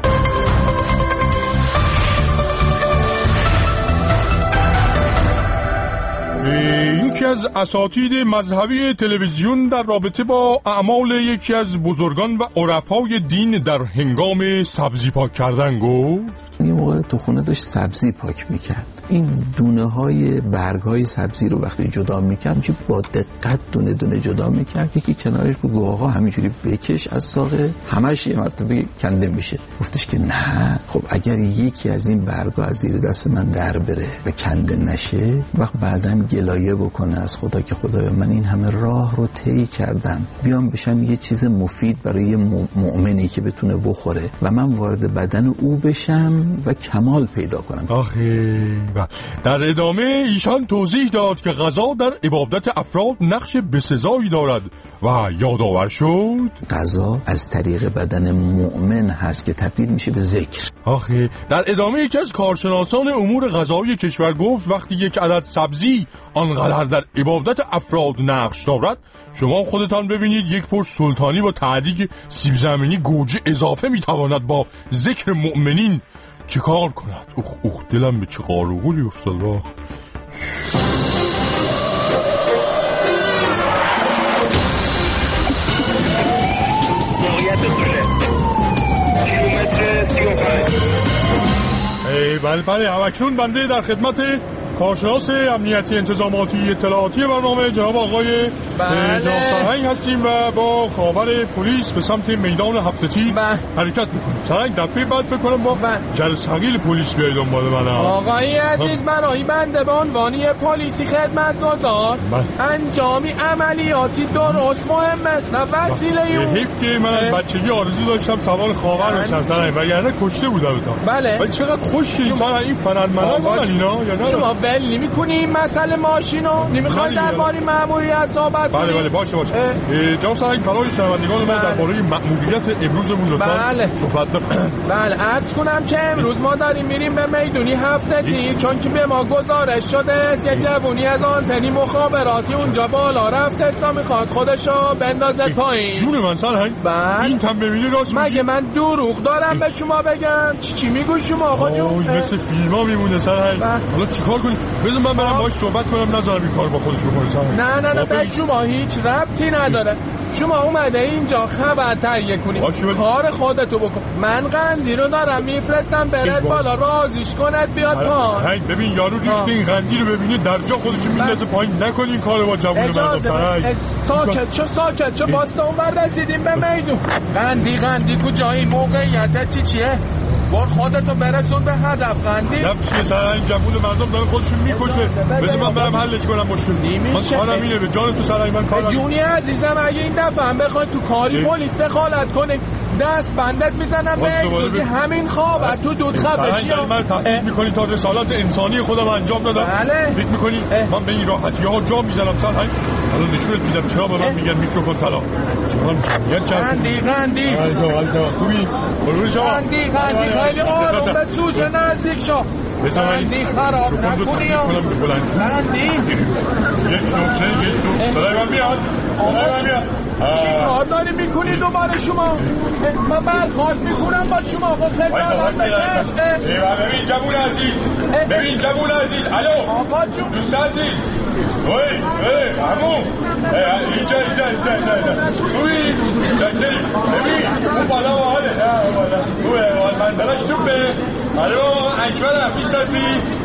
Q: یکی از اساتید مذهبی تلویزیون در رابطه با اعمال یکی از بزرگان و عرفای دین در هنگام سبزی پاک کردن گفت
R: این موقع تو خونه داشت سبزی پاک میکرد. این دونه های برگ های سبزی رو وقتی جدا میکرد چی با دقت دونه دونه جدا میکرد، یکی کنارش بگو آقا همینجوری بکش از ساقه، همش یه مرتبه کنده میشه. گفتش که نه، خب اگر یکی از این برگ ها از زیر دست من در بره و کنده نشه، وقت بعدم گلایه بکنه از خدا که خدایا من این همه راه رو طی کردم بیام بشم یه چیز مفید برای یه مؤمنی که بتونه بخوره و من وارد بدن او بشم و کمال پیدا کنم.
Q: آخه و در ادامه ایشان توضیح داد که غذا در عبادت افراد نقش بسزایی دارد و یادآور شد
R: غذا از طریق بدن مؤمن هست که تبدیل میشه به ذکر.
Q: آخه در ادامه یکی از کارشناسان امور غذایی کشور گفت وقتی یک عدد سبزی آنقدر در عبادت افراد نقش دارد، شما خودتان ببینید یک پشت سلطانی با تعدیق سیب زمینی گوجه اضافه میتواند با ذکر مؤمنین چه کار کند. اخ اخ دلم به چه قاروغولی افتاد. با ای بله بله همکنون بنده در خدمت کارشناس امنیتی انتظاماتی اطلاعاتی برنامه جناب آقای جناب سرهنگ هستیم و با خبر پلیس به سمت میدان هفت‌تی حرکت میکنیم. سرهنگ دفعه بعد فکر کنم با جرثقیل پلیس بیاید دنبال من.
D: آقای عزیز برای بنده به عنوانی پلیسی خدمتگزار انجامی عملیاتی درست مهم است و وسیله اون
Q: حیف که من از بچگی آرزو داشتم سوار خاور بشم سرهنگ، وگرنه کشته بودم تا.
D: بله
Q: ولی چقدر خوشی سرهنگ این فنرمنان من اینا یا نه؟
D: شما بل نمی‌کنی مسئله ماشینو نمی‌خوای درباره مأموریت صحبت کنی؟
Q: بله بله باشه باشه. جناب سرهنگ برای شنوندگان ما درباره مأموریت امروزمون لطفاً
D: بله.
Q: صحبت بفرمایید.
D: بله عرض کنم که امروز ما داریم میریم به میدونی هفت‌تی چون که به ما گزارش شده است یه جوونی از آنتنی مخابراتی اونجا بالا رفته است میخواد خودشو بندازه پایین.
Q: جون من سرهنگ
D: بله.
Q: این تم ببینی راست
D: مگه من دروغ دارم به شما بگم؟ چی چی میگوی شما آقا جون؟
Q: مثل فیلم‌ها میمونه سرهنگ. حالا چیکار کنیم؟ بذار من برم باهاش صحبت کنم نذارم این کارو با خودش بکنه سرهنگ.
D: نه نه نه به شما هیچ ربطی نداره. شما اومده اینجا خبر تهیه کنی کار خودتو بکن. من قندی رو دارم میفرستم برات بالا رازیش کند بیاد پایین.
Q: ببین یارو ریخته این قندی رو ببینه در جا خودشو میندازه پایین. نکن این کارو با جوون مردم سرهنگ.
D: ساکت چه ساکت چه باسا اون بر رسیدیم به میدون. قندی قندی کجایی موقعیت چی چیه؟ بار خودتو برسون به هدف قندی.
Q: هدف چیه سرهنگ؟ جوون مردم داره خودشون میکشه. بذار من برم حلش کنم مشکل. من کارم اینه به جان تو سرهنگ من کارم.
D: جونی عزیزم اگه این دفعه هم بخوای تو کاری پلیس دخالت کنه دست بندت میزنم به اگزوزی همین خبر تو دود خفشی
Q: ها. من تحقیق میکنی تا رسالت انسانی خودم انجام دادم.
D: بله.
Q: فکر میکنی من به این راحتی ها جا میزنم سرهنگ؟ حالا نشونت میدم چرا به من میگن میکروفون طلا. چرا میگن چرا؟
D: قندی قندی.
Q: آیدو آیدو خوبی؟ قربون شما.
D: قندی قندی خیلی آروم به سوژه نزدیک شو. قندی خراب نکنی ها. قندی.
Q: یک دو سه یک دو. صدای من میاد. صدای من میاد.
D: چی کار داری میکنی دوباره شما؟ من برخواست میکنم با شما خود خجالت بکش.
Q: ببین جوون عزیز ببین جوون عزیز الو
D: آقا جون
Q: دوست عزیز اوی اوی همون اینجا اینجا اینجا اینجا اوی اینجا ببین اون بالا و حاله خوبه منظرش توبه. الو اکبرم میشناسی؟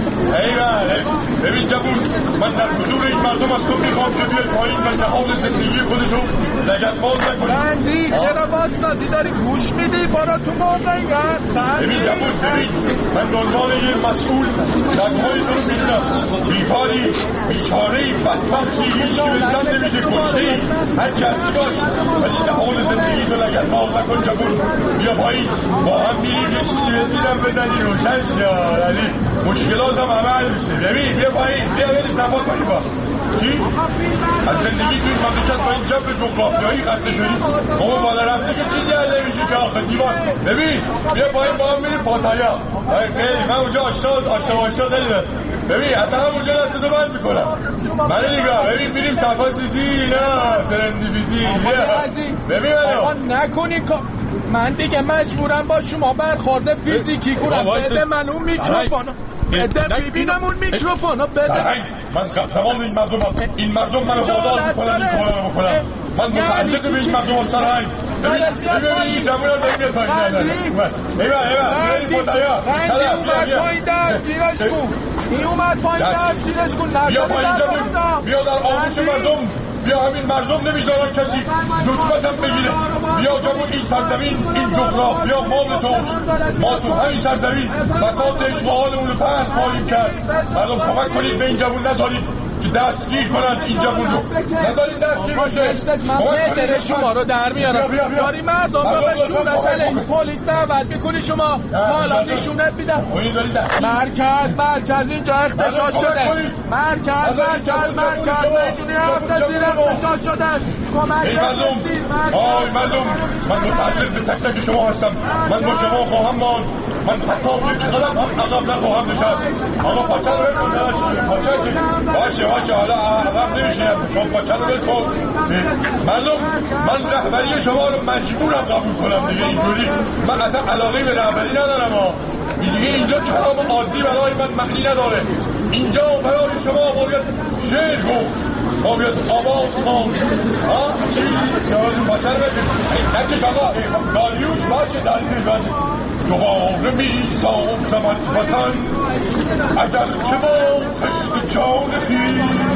Q: ایوه ببین جوون، من در حضور این مردم از تو میخوام که بیای پایین و جهان زندگی خودتو لگدمال نکنی.
D: بندی چرا واسطی داری گوش میدی؟ برا تو موقعیت
Q: ببین جوون، ببین من عنوان یه مسئول لگهای تو رو میدونم. بیکاری، بیچارهی، بدبختی، هیچ که به زن نمیشه، کشتی هر چی هستی باش، ولی جهان زندگی تو لگدمال نکن جوون. بیا پایین با هم میریم یه چیزی بهت میدم بزنی روشن شیا، یعنی مشکلات هم همه حل میشه. ببین بیا پایین، بیا بریم صفا کنیم با چی؟ از زندگی توی مملکت با این جبر جغرافیایی خسته شدی؟ بابا بالا رفته که چیزی حل نمیشه که آخه دیوان. ببین بیا پایین با هم میریم پاتایا. خیلی من اونجا آشتا آشتا آشتا دلیدم. ببین اصلا همونجا دست دو بند میکنم. من نگاه ببین میریم صفا سیزی، نه سرندیفیزی. ببین منو
D: نکنی کار. من دیگه مجبورم با شما برخورد فیزیکی کنم. بده من اون میکروفونو، بده ببینم اون میکروفونو بده.
Q: من تمام این مردم این مردم منو وادار میکنن این کارا رو بکنم. من متعلق به این مردم هم سرهنگ. ببین این جمعون هم بگید پایین نداره. ایوه ایوه بیایی پوتایا.
D: بندی اومد پایین دست گیرش کن. این اومد پایین دست گیرش کن.
Q: بیا پایین جمعون، بیا در آغوش مردم. بیا همین مردم نمیذارن کسی نطفتم بگیره. بیا جمعون این سرزمین، این جغرافیا مال توست. ما تو همین سرزمین بساط عشق و حالمون رو پهن خواهیم کرد. مردم کمک کنید به این جمعون، نذارید که دستگیر کنند این جمعون رو، نذارید دستگیر باشه.
D: من بهتره شما رو در میارم. داری مردم رو به شونش علیه پلیس دعوت میکنی شما. حالا نشونت میدم. مرکز مرکز اینجا اختشاش شده. مرکز مرکز مرکز میدونی هفته زیر اختشاش شده. کمک
Q: مردم، آی مردم، من متعلق به تک تک شما هستم. من با شما خواهم ماند. من حتی یک قدم هم عقب نخواهم نشست. آقا پاچه رو بکن. پاچه چی؟ باشه باشه حالا عقب نمیشینم. شما پاچه رو بکن. مردم، من رهبری شما رو مجبورم قبول کنم دیگه. اینجوری من اصلا علاقه به رهبری ندارم ها. دیگه اینجا کلام عادی برای من معنی نداره. اینجا برای شما باید شعر گفت، باید آواز خواند. ها چی؟ پاچه رو بکن. نچش آقا داریوش باشه داریوش باشه. دوباره می سازمد وطن اگر چه با خشت جان خویش.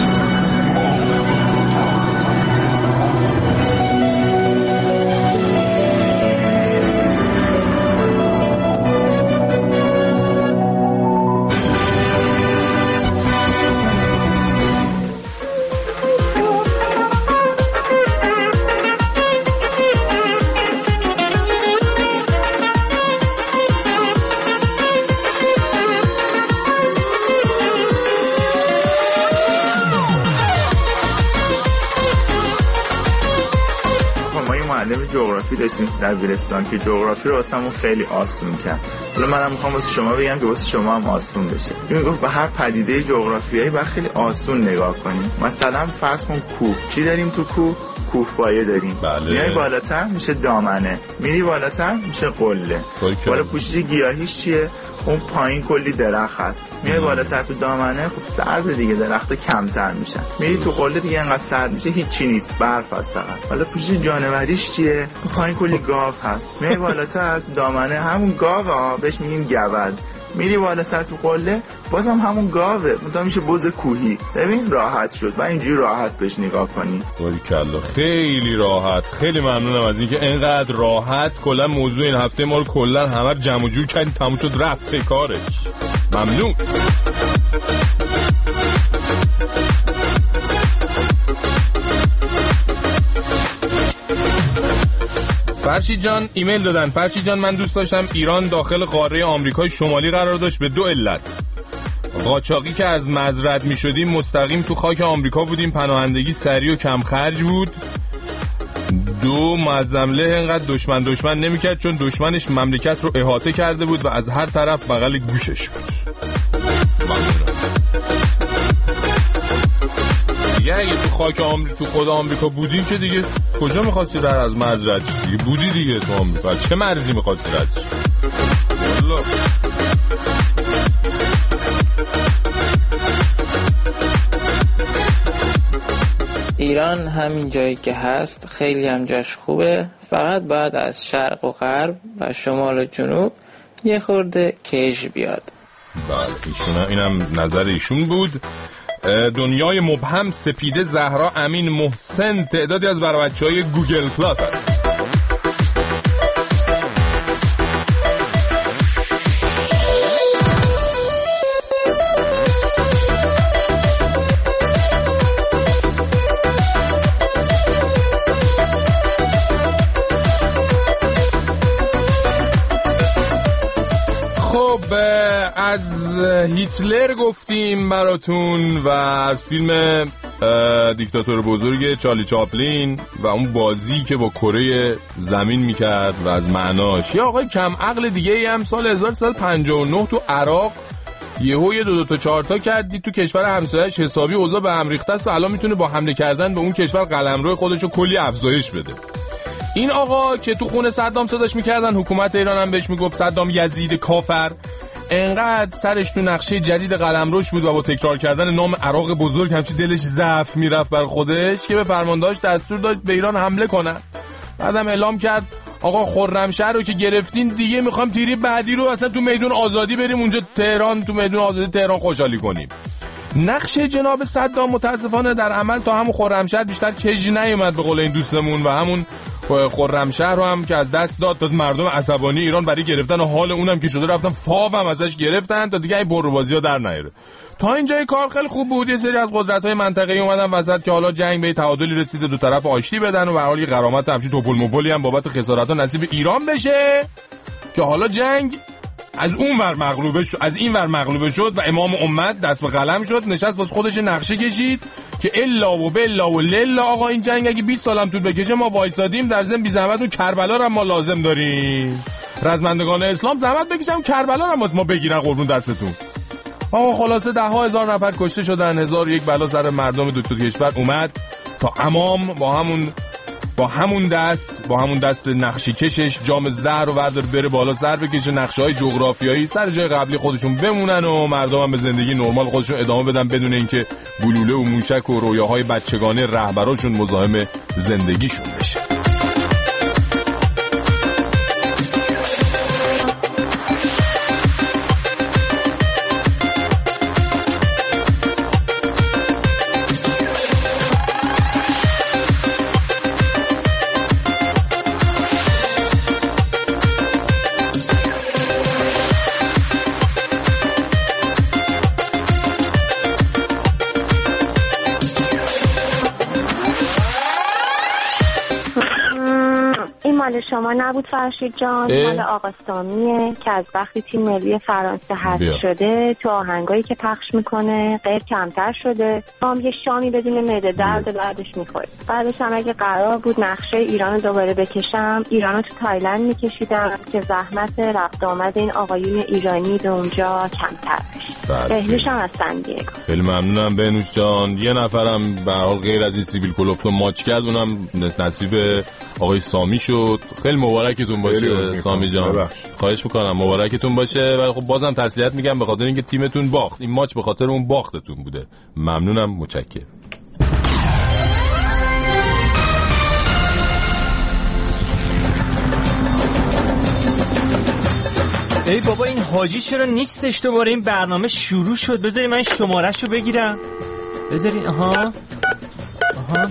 S: جغرافی داشتیم در دبیرستان که جغرافی رو واسمون خیلی آسون کرد. حالا منم میخوام واسه شما بگم که واسه شما هم آسون بشه. این میگفت به هر پدیده جغرافیایی باید خیلی آسون نگاه کنیم. مثلا فرض کن کوه، چی داریم تو کوه؟ کوهپایه داریم.
C: بله.
S: میای بالاتر میشه دامنه، میری بالاتر میشه قله. بالا پوشش گیاهیش چیه؟ اون پایین کلی درخت هست. میای بالاتر تو دامنه خب سرد دیگه، درخت‌ها کمتر میشن. میری تو قله دیگه انقدر سرد میشه هیچی نیست، برف هست فقط. حالا پوشش جانوریش چیه؟ پایین کلی گاو هست. میای بالاتر تو دامنه همون گاوا بهش میگیم گوزن. میری بالاتر تو قله بازم همون گاوه، منتها میشه بز کوهی. ببین راحت شد. و اینجوری راحت بهش نگاه کنی.
C: باریکلا خیلی راحت. خیلی ممنونم از اینکه اینقدر راحت کلا موضوع این هفته ما رو کلا همه جمع جور کردین، تموم شد رفت به کارش. ممنون. فرشید جان ایمیل دادن. فرشید جان من دوست داشتم ایران داخل قاره آمریکای شمالی قرار داشت به دو علت. قاچاقی که از مزرعه می شدیم مستقیم تو خاک آمریکا بودیم، پناهندگی سریع و کم خرج بود. دو معظمله اینقدر دشمن دشمن نمی کرد چون دشمنش مملکت رو احاطه کرده بود و از هر طرف بغل گوشش بود. دیگه اگه تو خاک آمریکا تو خود آمریکا بودیم که دیگه کجا می‌خواستی در از مزرعه دیگه بودی دیگه تو آمریکا، چه مرزی می‌خواستی رد شی؟ والله
J: ایران همین جایی که هست خیلی هم جاش خوبه، فقط باید از شرق و غرب و شمال و جنوب یه خورده کش بیاد.
C: بله ایشون اینم نظر ایشون بود. دنیای مبهم، سپیده، زهرا، امین، محسن تعدادی از برای بچه‌های گوگل پلاس هست. از هیتلر گفتیم براتون و از فیلم دیکتاتور بزرگ چارلی چاپلین و اون بازی که با کره زمین میکرد و از معناش. یا آقای کم عقل دیگه ای هم سال هزار و سیصد و پنجاه و نه تو عراق یهو یه دو دو تا چهار تا کردید تو کشور همسایه‌اش حسابی اوضاع به هم ریخته است و الان میتونه با حمله کردن به اون کشور قلمرو خودشو کلی افزایش بده. این آقا که تو خونه صدام صداش میکردن، حکومت ایران هم بهش میگفت صدام یزید کافر، انقدر سرش تو نقشه جدید قلمروش بود و با تکرار کردن نام عراق بزرگ همچی دلش ضعف میرفت بر خودش که به فرماندهاش دستور داشت به ایران حمله کنن. بعدم اعلام کرد آقا خرمشهر رو که گرفتین دیگه میخوام تیری بعدی رو اصلا تو میدون آزادی بریم اونجا تهران، تو میدون آزادی تهران خوشحالی کنیم. نقشه جناب صدام متاسفانه در عمل تا همون خرمشهر بیشتر کج نیومد به قول این دوستمون و همون خرمشهر رو هم که از دست داد تا مردم عصبانی ایران برای گرفتن و حال اونم که شده رفتن فاو هم ازش گرفتن تا دیگه این بروبازی‌ها در نیاره. تا اینجای کار خیلی خوب بود. یه سری از قدرت‌های منطقه‌ای اومدن وسط که حالا جنگ به تعادلی رسیده، دو طرف آشتی بدن و به هر حال غرامت همچین توپل مپلی هم بابت خسارت‌ها نصیب ایران بشه که حالا جنگ از اون ور مغلوبه شد، از این ور مغلوبه شد و امام امت دست به قلم شد، نشست واسه خودش نقشه کشید که الا و بلا و للا آقا این جنگ اگه بیست سالم طول بکشه ما وایسادیم، در ضمن بی زحمت اون کربلا رو ما لازم داریم. رزمندگان اسلام زحمت بکشن کربلا رو ما بگیرن قربون دستتون. آقا خلاصه ده ها هزار نفر کشته شدن، هزار و یک بلا سر مردم دو تا کشور اومد تا امام با همون با همون دست با همون دست نقشی کشش جام زهر رو ورداره بره بالا سر بکشه، نقشه‌های جغرافیایی سر جای قبلی خودشون بمونن و مردم هم به زندگی نرمال خودشون ادامه بدن بدون اینکه گلوله و موشک و رویاهای بچگانه رهبراشون مزاحم زندگیشون بشه.
T: شما نبود فرشید جان، مال آقا سامیه که از وقتی تیم ملی فرانسه حذف شده تو آهنگایی که پخش میکنه غیر کمتر شده. ما یه شامی بدون معده درد بعدش میخوریم. بعدش هم اگه قرار بود نقشه ایران رو دوباره بکشم، ایران رو تو تایلند میکشیدم که زحمت رفت آمد این آقایون ایرانی به اونجا کمتر بشه. بهلوش هم از سندیگو. خیلی ممنونم بهنوش جان. یه نفرم به هر حال غیر از این سیبیل کلوفتو ماچ کرد، اونم نصیب آقای سامی شد. خیلی مبارکتون باشه سامی جان، خواهش میکنم مبارکتون باشه. و خب بازم تسلیت میگم به خاطر اینکه تیمتون باخت، این ماچ به خاطر اون باختتون بوده. ممنونم، متشکرم.
E: ای بابا این حاجی چرا نیستش؟ دوباره این برنامه شروع شد. بذاری من شماره‌شو بگیرم. بذارین آها آها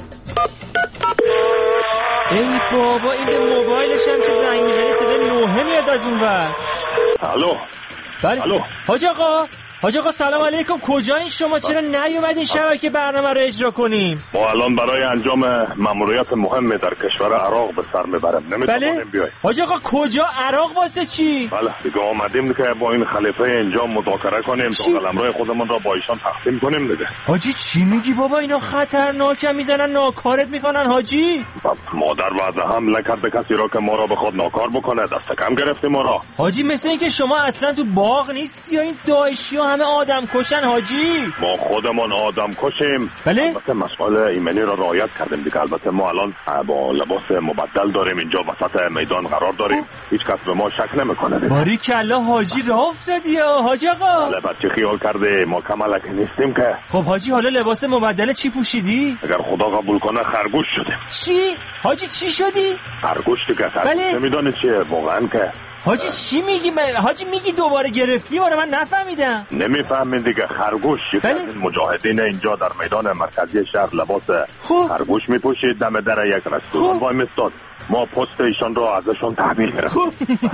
E: ای بابا این به موبایلش هم که زنگ میزنی صدای نوحه میاد از اون ور.
U: الو
E: بله الو حاج آقا، حاج آقا سلام علیکم. کجایین شما؟ چرا نیومدین شبکه برنامه رو اجرا کنیم؟
U: ما الان برای انجام ماموریت مهم در کشور عراق به سر میبریم، نمیتونیم بیایم.
E: حاج آقا کجا؟ عراق واسه چی؟
U: بله دیگه آمدیم که با این خلیفه اینجا مذاکره کنیم تا قلمرو خودمون را با ایشان تقسیم کنیم دیگه.
E: حاجی چی میگی بابا؟ اینا خطرناکه، میزنن ناکارت میکنن حاجی.
U: مادر وعده حمله کرد به کسی را که ما را بخواد ناکار بکنه، دست کم گرفتی ما را.
E: حاجی مثل اینکه شما اصلا تو باغ نیستی یا این داعشی ها همه آدم کشن حاجی.
U: ما خودمون آدم کشیم.
E: بله؟
U: البته مسئله ایمنی را رعایت کردیم دیگه. البته ما الان با لباس مبدل داریم، اینجا وسط میدان قرار داریم، هیچ کس به ما شک نمیکنه.
E: باریکلا حاجی راه افتادی یا حاج آقا.
U: بله بچه خیال کرده ما کمالک نیستیم که.
E: خب حاجی حالا لباس مبدل چی پوشیدی؟
U: اگر خدا قبول کنه خرگوش شدیم.
E: چی؟ حاجی چی شدی؟
U: خرگوش دیگه.
E: بله؟
U: نمیدانی چیه واقعا که.
E: حاجی چی میگی؟ حاجی میگی دوباره گرفتی؟ واره من نفهمیدم.
U: نمیفهمین دیگه. خرگوش.
E: بله؟
U: این مجاهدین اینجا در میدان مرکزی شهر لباس خوب. خرگوش میپوشید، دم در یک رستوران وای میستاد. ما پست ایشان را ازشون تحویل گرفتیم.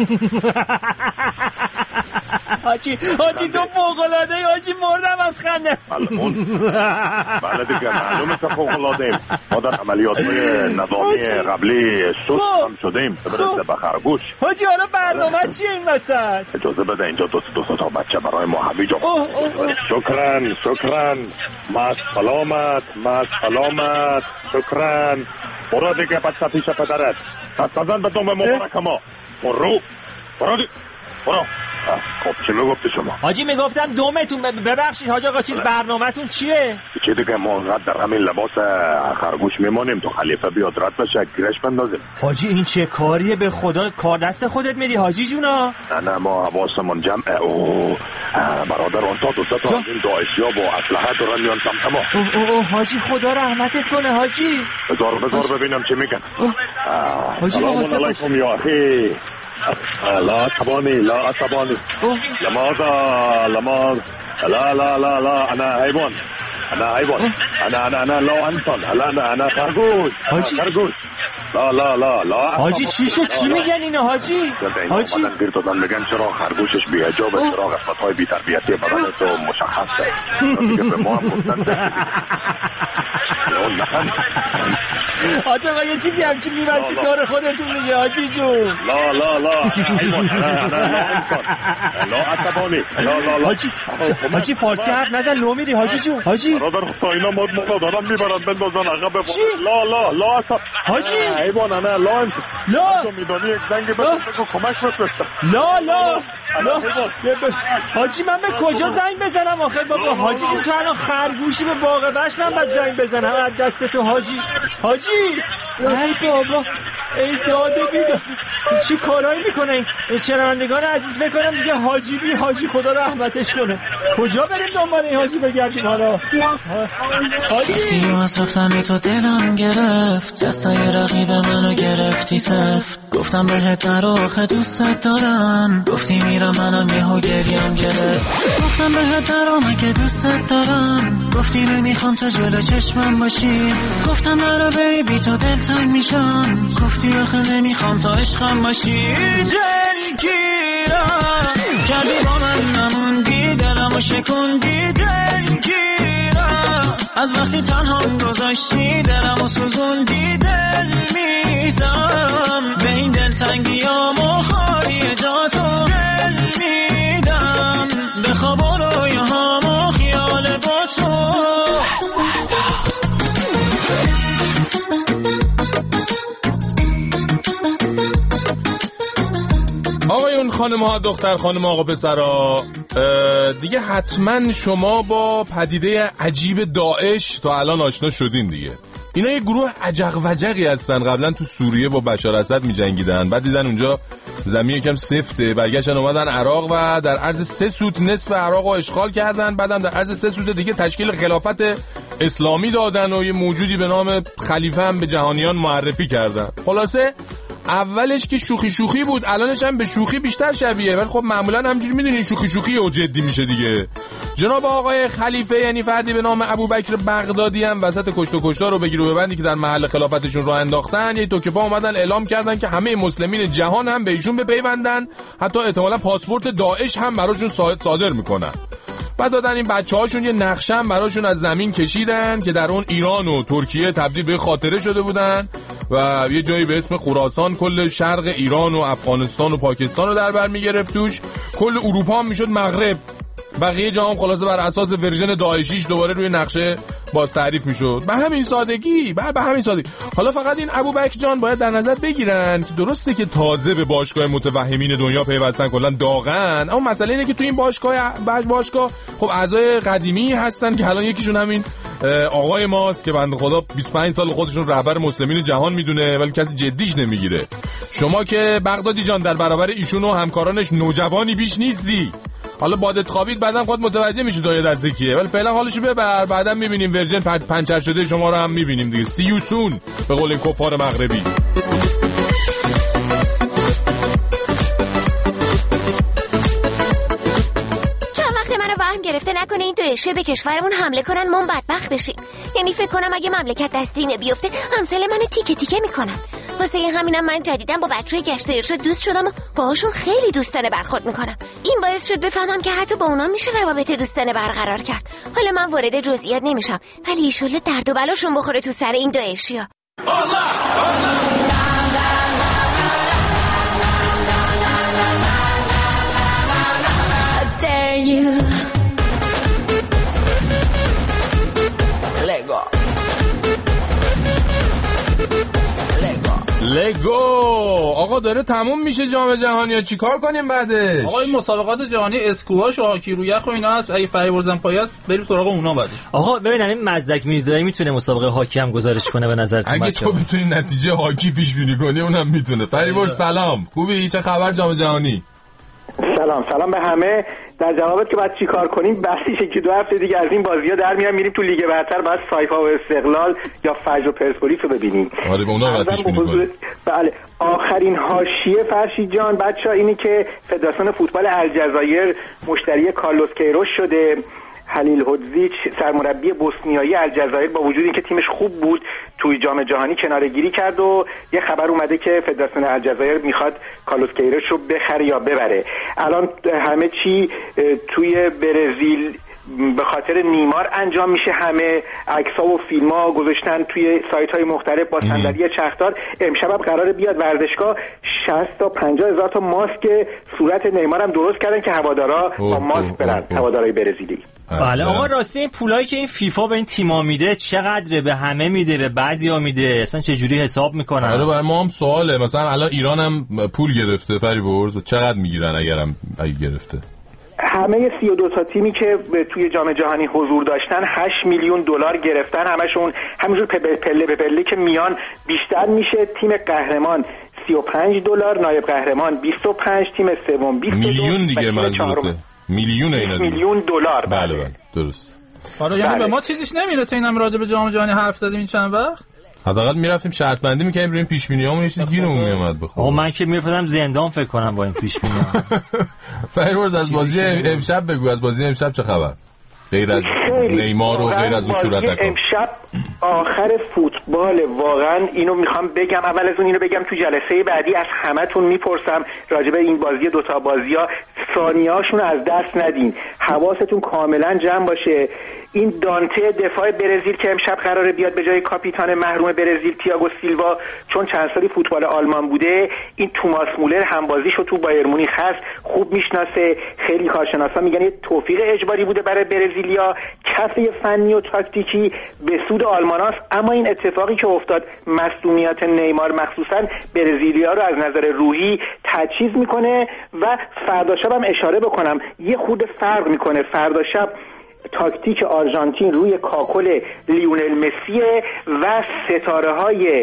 E: حاجی حاجی تو فوق‌العاده ای حاجی، مردم از خنده.
U: بله دیگه معلومه که فوق‌العاده ایم. ما در عملیات‌های نظامی قبلی سست هم شدیم برسه به خرگوش.
E: حاجی حالا برنامه چیه این وسط؟
U: اجازه بده اینجا دو دو تا بچه برای ما حبیجا. شکران شکران ما سلامت ما سلامت شکران. برو دیگه بچه پیش پدرت دست بزن به دوم مبارک ما. برو برو دیگه برو. خب چی میگفتی شما؟
E: حاجی میگفتم دومتون. ببخشید حاج آقا چیز برنامه‌تون چیه؟
U: چی دیگه ما انقدر در همین لباس خرگوش میمانیم تو خلیفه بیاد رد بشه گیرش بندازیم.
E: حاجی این چه کاریه به خدا؟ کار دست خودت میدی حاجی جونا؟
U: نه نه ما حواسمون جمعه. اوه برادر اون تا دو تا تا این داعشیا با اسلحه دارن میان سمت ما.
E: اوه اوه اوه حاجی خدا رحمتت کنه حاجی.
U: بذار بذار ببینم چی میگن.
E: حاجی
U: سلام علیکم یا اخی. لا عصباني لا عصباني لماذا لماذا لا لا لا لا انا حيوان انا حيوان انا انا انا لا انسان انا انا خرگوش خرگوش لا لا لا لا
E: حاجی چی شد؟ چی میگن اینا حاجی؟
U: حاجی گیر دادن میگن چرا خرگوشش بی حجابه، چرا قسمت‌های بی تربیتی بدن تو مشخصه. دیگه به ما هم گفتن
E: حاج آقا یه چیزی همچین میبستی دور خودتون دیگه حاجی جون.
U: لا لا لا حیوان انا انا لا انسان لا عصبانی لا لا لا.
E: حاجی حاجی فارسی حرف نزن لو میری حاجی جون. حاجی
U: برادر اینا مد مد دارن میبرن بندازن عقب. لا لا لا عصب
E: حاجی
U: حیوان انا لا انسان
E: لا
U: میدونی یک زنگ بده بگو کمک بفرست.
E: لا لا لا حاجی من به کجا زنگ بزنم آخه بابا؟ حاجی جون تو الان خرگوشی به باغ بش من بعد زنگ بزنم از دست تو حاجی؟ حاجی ای بابا ای داده بیدار چی کارایی میکنه این شنوندگان عزیز؟ فکر کنم دیگه حاجی بی حاجی خدا رحمتش کنه. کجا بریم دنبال این حاجی بگردیم حالا؟
A: گفتی از رفتن تو دلم گرفت، دستای رقیب منو گرفتی سفت. گفتم بهت نرو آخه دوست دارم، گفتی میرم منم یهو گریم گرفت. گفتم بهت نرو مگه دوست دارم، گفتی نمیخوام تو جلو چشمم باشی. گفتم نرو بیبی تو دلتنگ میشم، گفتی آخه نمیخوام تا عشقم باشی. دلگیرم کردی با من نموندی، دلمو شکوندی. دلگیرم از وقتی تنهام گذاشتی، دلمو سوزوندی. دل میدم به این دلتنگیام و خالی جاتو. دل میدم به خواب و رویاهام و خیال با تو.
Q: آقایون خانم ها دختر خانم آقا پسرا، دیگه حتما شما با پدیده عجیب داعش تا الان آشنا شدین دیگه. اینا یه گروه عجق وجقی هستن. قبلا تو سوریه با بشار اسد می جنگیدن، بعد دیدن اونجا زمین یکم سفته، برگشتن اومدن عراق و در عرض سه سوت نصف عراق رو اشغال کردن. بعدم در عرض سه سوت دیگه تشکیل خلافت اسلامی دادن و یه موجودی به نام خلیفه هم به جهانیان معرفی کردن. خلاصه اولش که شوخی شوخی بود، الانش هم به شوخی بیشتر شبیه، ولی خب معمولا همینجوری میدونین شوخی شوخی و جدی میشه دیگه. جناب آقای خلیفه یعنی فردی به نام ابوبکر بغدادی هم وسط کشت و کشتار رو بگیر و ببندی که در محل خلافتشون راه انداختن، یه توکپا اومدن اعلام کردن که همه مسلمین جهان هم به ایشون بپیوندن، حتی احتمالاً پاسپورت داعش هم براشون صادر میکنن. بعد دادن این بچه‌هاشون یه نقشه هم براشون از زمین کشیدن که در اون ایران و ترکیه تبدیل به خاطره شده بودن و یه جایی به اسم خراسان کل شرق ایران و افغانستان و پاکستان رو در بر میگرفت توش. کل اروپا هم میشد مغرب. بقیه جا هم خلاصه بر اساس ورژن داعشیش دوباره روی نقشه باز تعریف میشد. به همین سادگی، به به همین سادگی. حالا فقط این ابوبکر جان باید در نظر بگیرن که درسته که تازه به باشگاه متوهمین دنیا پیوستن، کلا داغن، اما مسئله اینه که تو این باشگاه باشگاه خب اعضای قدیمی هستن که الان یکیشون همین آقای ماست که بنده خدا بیست و پنج سال خودشون رهبر مسلمین جهان میدونه ولی کسی جدیش نمیگیره. شما که بغدادی جان در برابر ایشون و همکارانش نوجوانی بیش نیستی. حالا بادت خوابید بعداً خود متوجه میشی دایه دست کیه، ولی فعلا حالشو ببر، بعداً میبینیم ورژن پنچر شده شما رو هم میبینیم دیگه. سی یو سون به قول این کفار مغربی.
L: گرفته نکنه این داعشه به کشورمون حمله کنن ما بدبخت بشیم. یعنی فکر کنم اگه مملکت دست اینه بیفته همسل منو تیکه تیکه میکنن. واسه همینم من جدیداً با بچهای گشت ارشاد دوست شدم و باهاشون خیلی دوستانه برخورد میکنم. این باعث شد بفهمم که حتی با اونا میشه روابط دوستانه برقرار کرد. حالا من وارد جزئیات نمیشم ولی ان شاءالله درد و بلاشون بخوره تو سر این داعشیا.
Q: لگو آقا داره تموم میشه جام جهانی ها، چی کار کنیم بعدش؟
B: آقا این مسابقات جهانی اسکواش و هاکی رو یخ و اینا هست، اگه فریبرزن پایاست بریم سراغ اونا بعدش.
E: آقا ببینم این مزدک میرزایی میتونه مسابقه هاکی هم گزارش کنه به نظرتون؟
Q: اگه تو بتونی نتیجه هاکی پیش بینی کنی اونم میتونه. فریبرز سلام، خوبی؟ چه خبر جام جهانی؟
P: سلام سلام به همه. در جوابت که بعد چی کار کنیم بحثیشه که دو هفته دیگه از این بازی‌ها در میام میریم تو لیگ برتر، بعد سایفا و استقلال یا فجر و پرسپولیس رو ببینیم.
Q: آره به اونا پیش بینی کنیم.
P: بله آخرین حاشیه فرشید جان بچه‌ها اینی که فدراسیون فوتبال الجزایر مشتری کارلوس کیروش شده. هلیل هودزیچ سرمربی بوسنیایی الجزایر با وجود اینکه تیمش خوب بود توی جام جهانی کناره‌گیری کرد و یه خبر اومده که فدراسیون الجزایر میخواد کارلوس کیروش رو بخره یا ببره. الان همه چی توی برزیل به خاطر نیمار انجام میشه، همه عکس‌ها و فیلم‌ها گذاشتن توی سایت‌های مختلف با صندلی چرخدار. امشب هم قراره بیاد ورزشگاه شصت تا پنجاه هزار تا ماسک صورت نیمار هم درست کردن که هوادارا با ماسک برن، هوادارای برزیلی.
E: بله آقا راستی این پولایی که این فیفا به این تیم‌ها میده چقدره؟ به همه میده، به بعضیا میده، اصلا چه جوری حساب میکنن؟
Q: آره برای ما هم سواله. مثلا الان ایران هم پول گرفته فریبرز، چقدر میگیرن اگرم اگه گرفته؟
P: همه سی و دو تا تیمی که توی جام جهانی حضور داشتن هشت میلیون دلار گرفتن، همشون همینجور پله به پله که میان بیشتر میشه. تیم قهرمان سی و پنج دلار، نایب قهرمان بیست و پنج، تیم سوم بیست
Q: میلیون دیگه منظورته. میلیون اینا
P: میلیون دلار.
Q: بله بله درست.
B: حالا یعنی به ما چیزیش نمیرسه اینم راجع به جام جهانی حرف زدیم این چند وقت؟
Q: حداقل میرفتیم شرط بندی میکنیم بریم پیش بینیامون یه چیز گیرمون میومد بخوام.
E: آقا من که میرفتم زندان فکر کنم با این پیش بینیام.
Q: فریبرز از بازی امشب بگو، از بازی امشب چه خبر؟ غیر از نیمار و غیر از اون صورتکا.
P: امشب آخر فوتبال واقعا اینو میخوام بگم. اول از اون اینو بگم تو جلسه بعدی از همتون میپرسم راجع به این بازی دوتا بازی‌ها ثانیه‌هاشون از دست ندین، حواستون کاملا جمع باشه. این دانته دفاع برزیل که امشب قراره بیاد به جای کاپیتان محروم برزیل تییاگو سیلوا، چون چند سالی فوتبال آلمان بوده، این توماس مولر همبازیشو تو بایر مونیخ هست، خوب میشناسه. خیلی کارشناسا میگن یه توفیق اجباری بوده برای برزیلیا، کفه فنی و تاکتیکی به سود آلماناست. اما این اتفاقی که افتاد، مصدومیت نیمار مخصوصا برزیلیا رو از نظر روحی تجهیز میکنه و فردا شب هم اشاره بکنم یه خورده فرق میکنه. فردا شب تاکتیک آرژانتین روی کاکل لیونل مسی و ستاره های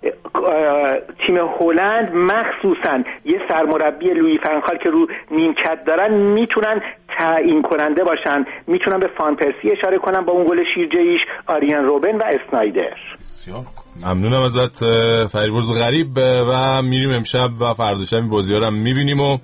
P: تیم هلند، مخصوصا یه سرمربی لوئی فنخال که رو نیمکت دارن، میتونن تعیین کننده باشن. میتونن به فان پرسی اشاره کنن با اون گل شیرجه‌ایش، آریان روبن و اسنایدر.
Q: بسیار ممنونم ازت فریبرز غریب و میریم امشب و فردا شب این بازی‌ها رو میبینیم و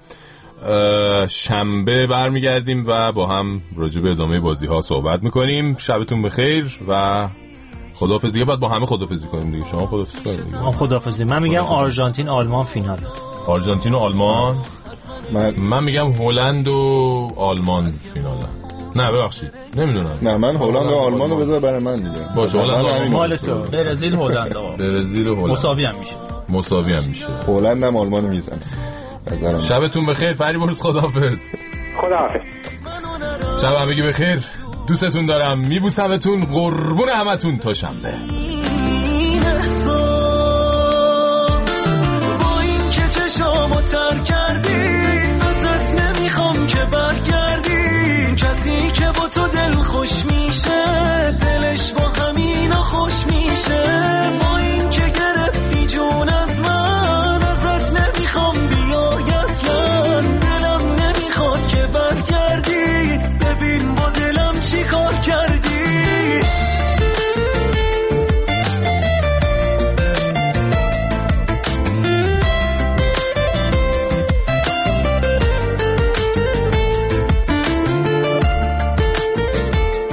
Q: شنبه برمیگردیم و با هم راجع به ادامه بازی‌ها صحبت میکنیم. شبتون بخیر و خداحافظی. دیگه بعد با همه خداحافظی کنیم دیگه. شما خداحافظی کنید.
E: من خداحافظی. من میگم آرژانتین آلمان فینال.
Q: آرژانتین و آلمان. من من میگم هلند و آلمان فینال. نه ببخشید نمیدونم.
V: نه من هلند و آلمان رو بذار برای من دیگه.
Q: باشه هلند و آلمان
B: مال تو. برزیل هلند.
Q: برزیل و هلند
B: مساوی هم میشه.
Q: مساوی هم میشه.
V: هلند هم آلمان میزنه.
Q: شبتون بخیر فریبرز. خداحافظ.
P: خداحافظ.
C: شب همگی بخیر، دوستتون دارم، میبوسمتون، قربون همتون تا شنبه.
A: این احساس با این که چشامو تر کردی